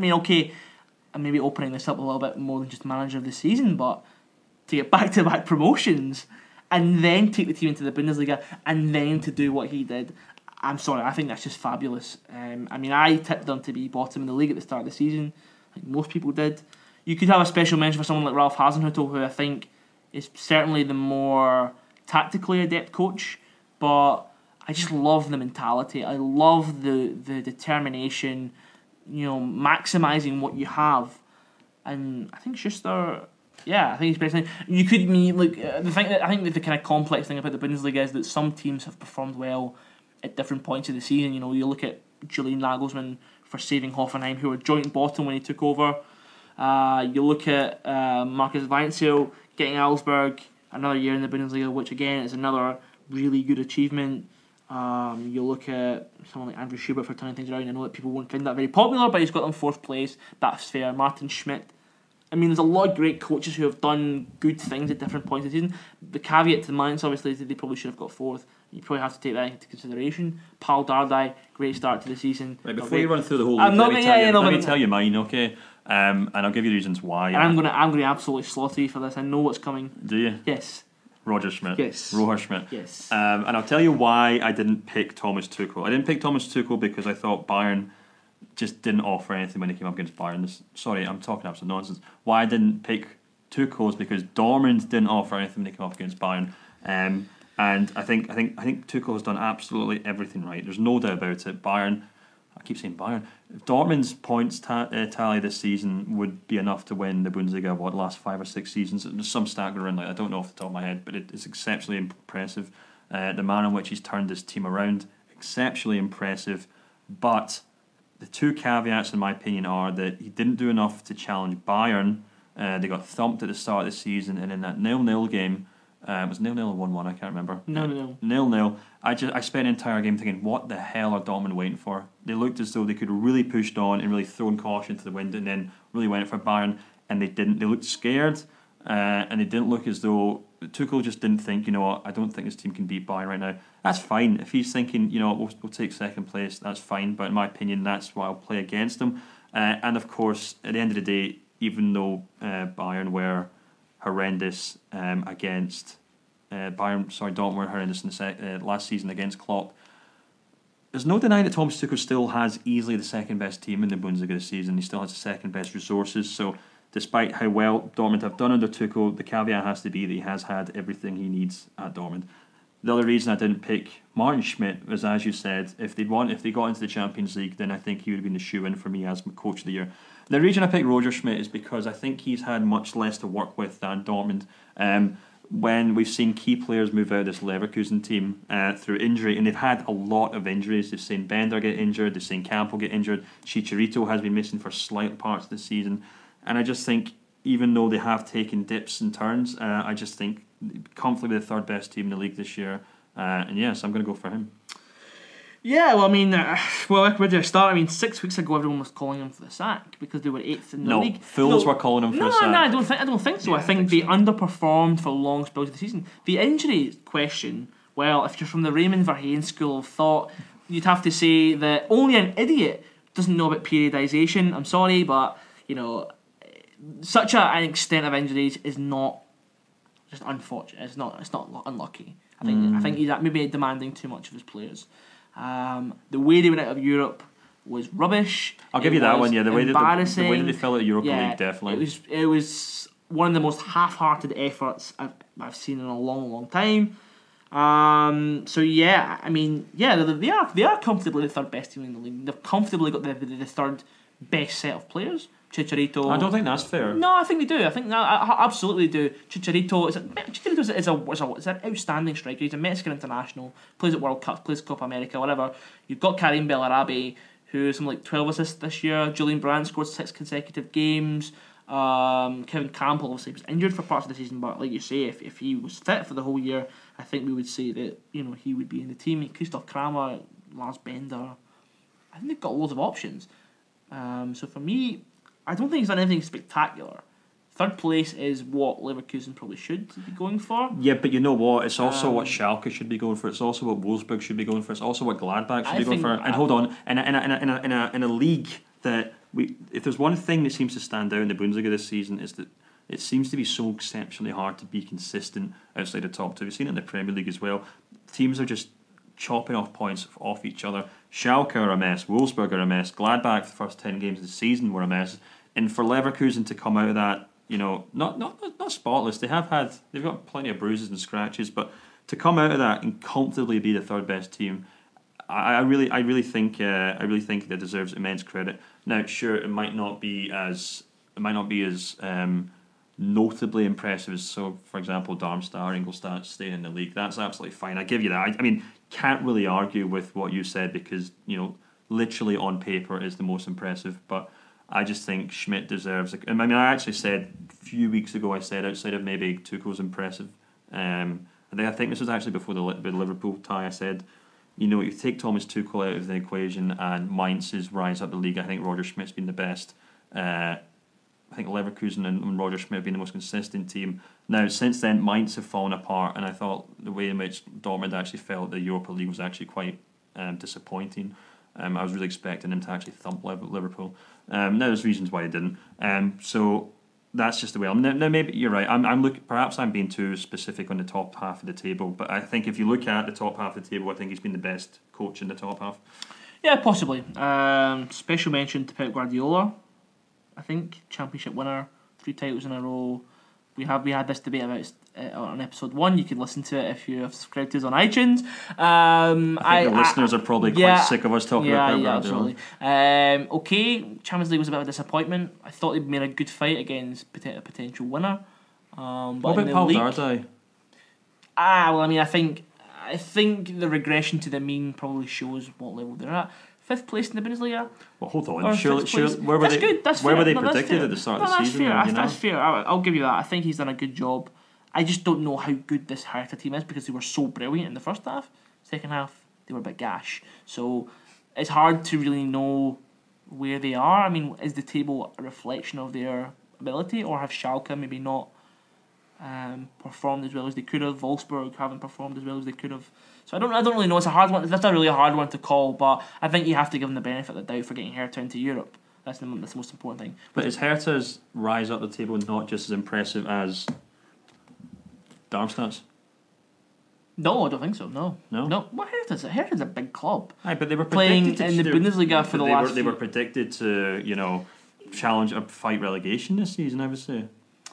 maybe opening this up a little bit more than just manager of the season, but to get back-to-back promotions and then take the team into the Bundesliga and then to do what he did, I'm sorry, I think that's just fabulous. I tipped them to be bottom in the league at the start of the season, like most people did. You could have a special mention for someone like Ralph Hasenhüttl, who I think is certainly the more tactically adept coach, but I just love the mentality. I love the determination, maximising what you have. And I think Schuster, I think he's best. You could I think the kind of complex thing about the Bundesliga is that some teams have performed well at different points of the season. You look at Julian Nagelsmann for saving Hoffenheim, who were joint bottom when he took over. You look at Marcus Weinzierl getting Augsburg another year in the Bundesliga, which again is another really good achievement. You look at someone like Andrew Schubert for turning things around. I know that people won't find that very popular, but he's got them 4th place. That's fair. Martin Schmidt. There's a lot of great coaches who have done good things at different points of the season. The caveat to Mainz, obviously, is that they probably should have got 4th. You probably have to take that into consideration. Paul Dardai, great start to the season. Right, before you run through the whole league, let me tell you mine, okay? And I'll give you the reasons why. And I'm going to absolutely slaughter you for this. I know what's coming. Do you? Yes. Roger Schmidt. Yes. Roger Schmidt. Yes. And I'll tell you why I didn't pick Thomas Tuchel. I didn't pick Thomas Tuchel because I thought Bayern just didn't offer anything when they came up against Bayern. Sorry, I'm talking absolute nonsense. Why I didn't pick Tuchel is because Dortmund didn't offer anything when they came off against Bayern. And I think Tuchel has done absolutely everything right. There's no doubt about it. Bayern, I keep saying Bayern. If Dortmund's points tally this season would be enough to win the Bundesliga, last 5 or 6 seasons. There's some stat going around, I don't know off the top of my head, but it's exceptionally impressive. The manner in which he's turned his team around, exceptionally impressive. But the two caveats, in my opinion, are that he didn't do enough to challenge Bayern. They got thumped at the start of the season, and in that 0-0 game, it was 0-0 or 1-1, I can't remember. 0-0. 0-0. I spent an entire game thinking, what the hell are Dortmund waiting for? They looked as though they could have really pushed on and really thrown caution to the wind, and then really went for Bayern, and they didn't. They looked scared, and they didn't look as though Tuchel just didn't think, I don't think this team can beat Bayern right now. That's fine. If he's thinking, we'll take second place, that's fine. But in my opinion, that's why I'll play against them. And of course, at the end of the day, even though Bayern were horrendous against Dortmund were horrendous in the last season against Klopp, there's no denying that Thomas Tuchel still has easily the second best team in the Bundesliga this season. He still has the second best resources. So despite how well Dortmund have done under Tuchel, the caveat has to be that he has had everything he needs at Dortmund. The other reason I didn't pick Martin Schmidt was, as you said, if they got into the Champions League, then I think he would have been the shoe-in for me as coach of the year. The reason I picked Roger Schmidt is because I think he's had much less to work with than Dortmund. When we've seen key players move out of this Leverkusen team through injury, and they've had a lot of injuries. They've seen Bender get injured, they've seen Campbell get injured, Chicharito has been missing for slight parts of the season, and I just think, even though they have taken dips and turns, I just think comfortably the third best team in the league this year, and yes, I'm going to go for him. Yeah, well, where did I start? 6 weeks ago, everyone was calling him for the sack because they were 8th in the league. Fools were calling him for the sack. No, I don't think so. Yeah, I think they underperformed for long spells of the season. The injury question, well, if you're from the Raymond Verheyen school of thought, you'd have to say that only an idiot doesn't know about periodisation. I'm sorry, but such an extent of injuries is not just unfortunate. It's not unlucky. I think he's maybe demanding too much of his players. The way they went out of Europe was rubbish. I'll give you that one. Yeah, the way that they fell out of Europa League, definitely. It was one of the most half-hearted efforts I've seen in a long, long time. They are comfortably the third best team in the league. They've comfortably got the third best set of players. Chicharito. I don't think that's fair. No, I think they do. I think I absolutely do. Chicharito is an outstanding striker. He's a Mexican international. Plays at World Cups. Plays Copa America. Whatever. You've got Karim Bellarabi, who has something like 12 assists this year. Julian Brandt scored 6 consecutive games. Kevin Campbell obviously was injured for parts of the season, but like you say, if he was fit for the whole year, I think we would say that he would be in the team. Christoph Kramer, Lars Bender. I think they've got loads of options. So for me, I don't think he's done anything spectacular. Third place is what Leverkusen probably should be going for. Yeah, but you know what? It's also what Schalke should be going for. It's also what Wolfsburg should be going for. It's also what Gladbach should be going for. And hold on, in a league that if there's one thing that seems to stand out in the Bundesliga this season, is that it seems to be so exceptionally hard to be consistent outside the top two. We've seen it in the Premier League as well. Teams are just chopping off points off each other. Schalke are a mess. Wolfsburg are a mess. Gladbach, the first 10 games of the season, were a mess. And for Leverkusen to come out of that, not spotless. They've got plenty of bruises and scratches, but to come out of that and comfortably be the third best team, I really think that deserves immense credit. Now, sure, it might not be as notably impressive as, so for example, Darmstadt or Ingolstadt staying in the league. That's absolutely fine. I give you that. I mean, can't really argue with what you said because literally on paper is the most impressive, but I just think Schmidt deserves it. I mean, I actually said a few weeks ago, outside of maybe Tuchel's impressive, I think this was actually before the Liverpool tie, I said, you take Thomas Tuchel out of the equation and Mainz's rise up the league, I think Roger Schmidt's been the best. I think Leverkusen and Roger Schmidt have been the most consistent team. Now, since then, Mainz have fallen apart, and I thought the way in which Dortmund actually felt the Europa League was actually quite disappointing. I was really expecting them to actually thump Liverpool. Now, there's reasons why they didn't. So that's just the way. Now, maybe you're right. Perhaps I'm being too specific on the top half of the table, but I think if you look at the top half of the table, I think he's been the best coach in the top half. Yeah, possibly. Special mention to Pep Guardiola. I think Championship winner, 3 titles in a row. We had this debate about on episode 1. You can listen to it if you have subscribed to us on iTunes. I think the listeners are probably quite sick of us talking about Pep Guardiola. Absolutely. Okay, Champions League was a bit of a disappointment. I thought they'd made a good fight against a potential winner. But what about Pal Dardai? Well, I mean, I think the regression to the mean probably shows what level they're at. 5th place in the Bundesliga. Well, hold on. Surely, where were that's they? Good. That's where fair. were they No, predicted at the start of the season? That's fair. I'll give you that. I think he's done a good job. I just don't know how good this Hertha team is because they were so brilliant in the first half. Second half, they were a bit gash. So it's hard to really know where they are. I mean, is the table a reflection of their ability, or have Schalke maybe not performed as well as they could have? Wolfsburg haven't performed as well as they could have. So I don't really know. It's a hard one. That's a really hard one to call. But I think you have to give them the benefit of the doubt for getting Hertha into Europe. That's the most important thing. But is Hertha's rise up the table not just as impressive as Darmstadt's? No, I don't think so. No. Well, Hertha's a big club. Aye, but they were playing in the Bundesliga for the last. They were predicted to, challenge or fight relegation this season, I would say.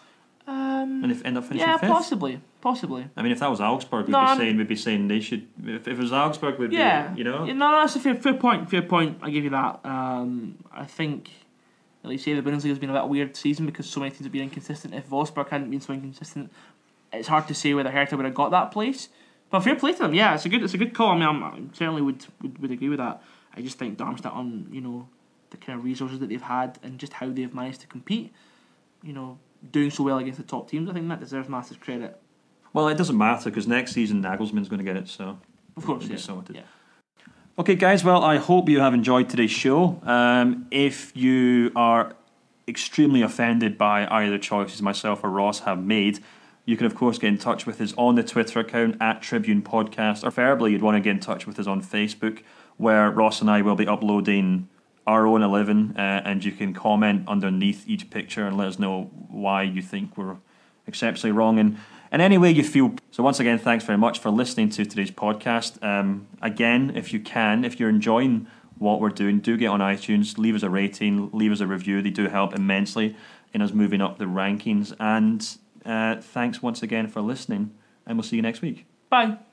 And if end up finishing fifth? Possibly. I mean, if that was Augsburg, we'd be saying they should. If it was Augsburg, we'd be. No, that's a fair point. Fair point. I give you that. I think, like you say, the Bundesliga has been a bit weird season because so many teams have been inconsistent. If Wolfsburg hadn't been so inconsistent, it's hard to say whether Hertha would have got that place. But fair play to them. Yeah, it's a good call. I mean, I certainly would agree with that. I just think Darmstadt on the kind of resources that they've had and just how they've managed to compete, doing so well against the top teams, I think that deserves massive credit. Well, it doesn't matter because next season Nagelsmann's going to get it, so of course, it'll be sorted. Yeah. Okay, guys. Well, I hope you have enjoyed today's show. If you are extremely offended by either choices myself or Ross have made, you can of course get in touch with us on the Twitter account @Tribune Podcast, or preferably you'd want to get in touch with us on Facebook, where Ross and I will be uploading our own 11, and you can comment underneath each picture and let us know why you think we're exceptionally wrong in any way you feel. So once again, thanks very much for listening to today's podcast. Again, if you're enjoying what we're doing, do get on iTunes, leave us a rating, leave us a review. They do help immensely in us moving up the rankings. And thanks once again for listening, and we'll see you next week. Bye.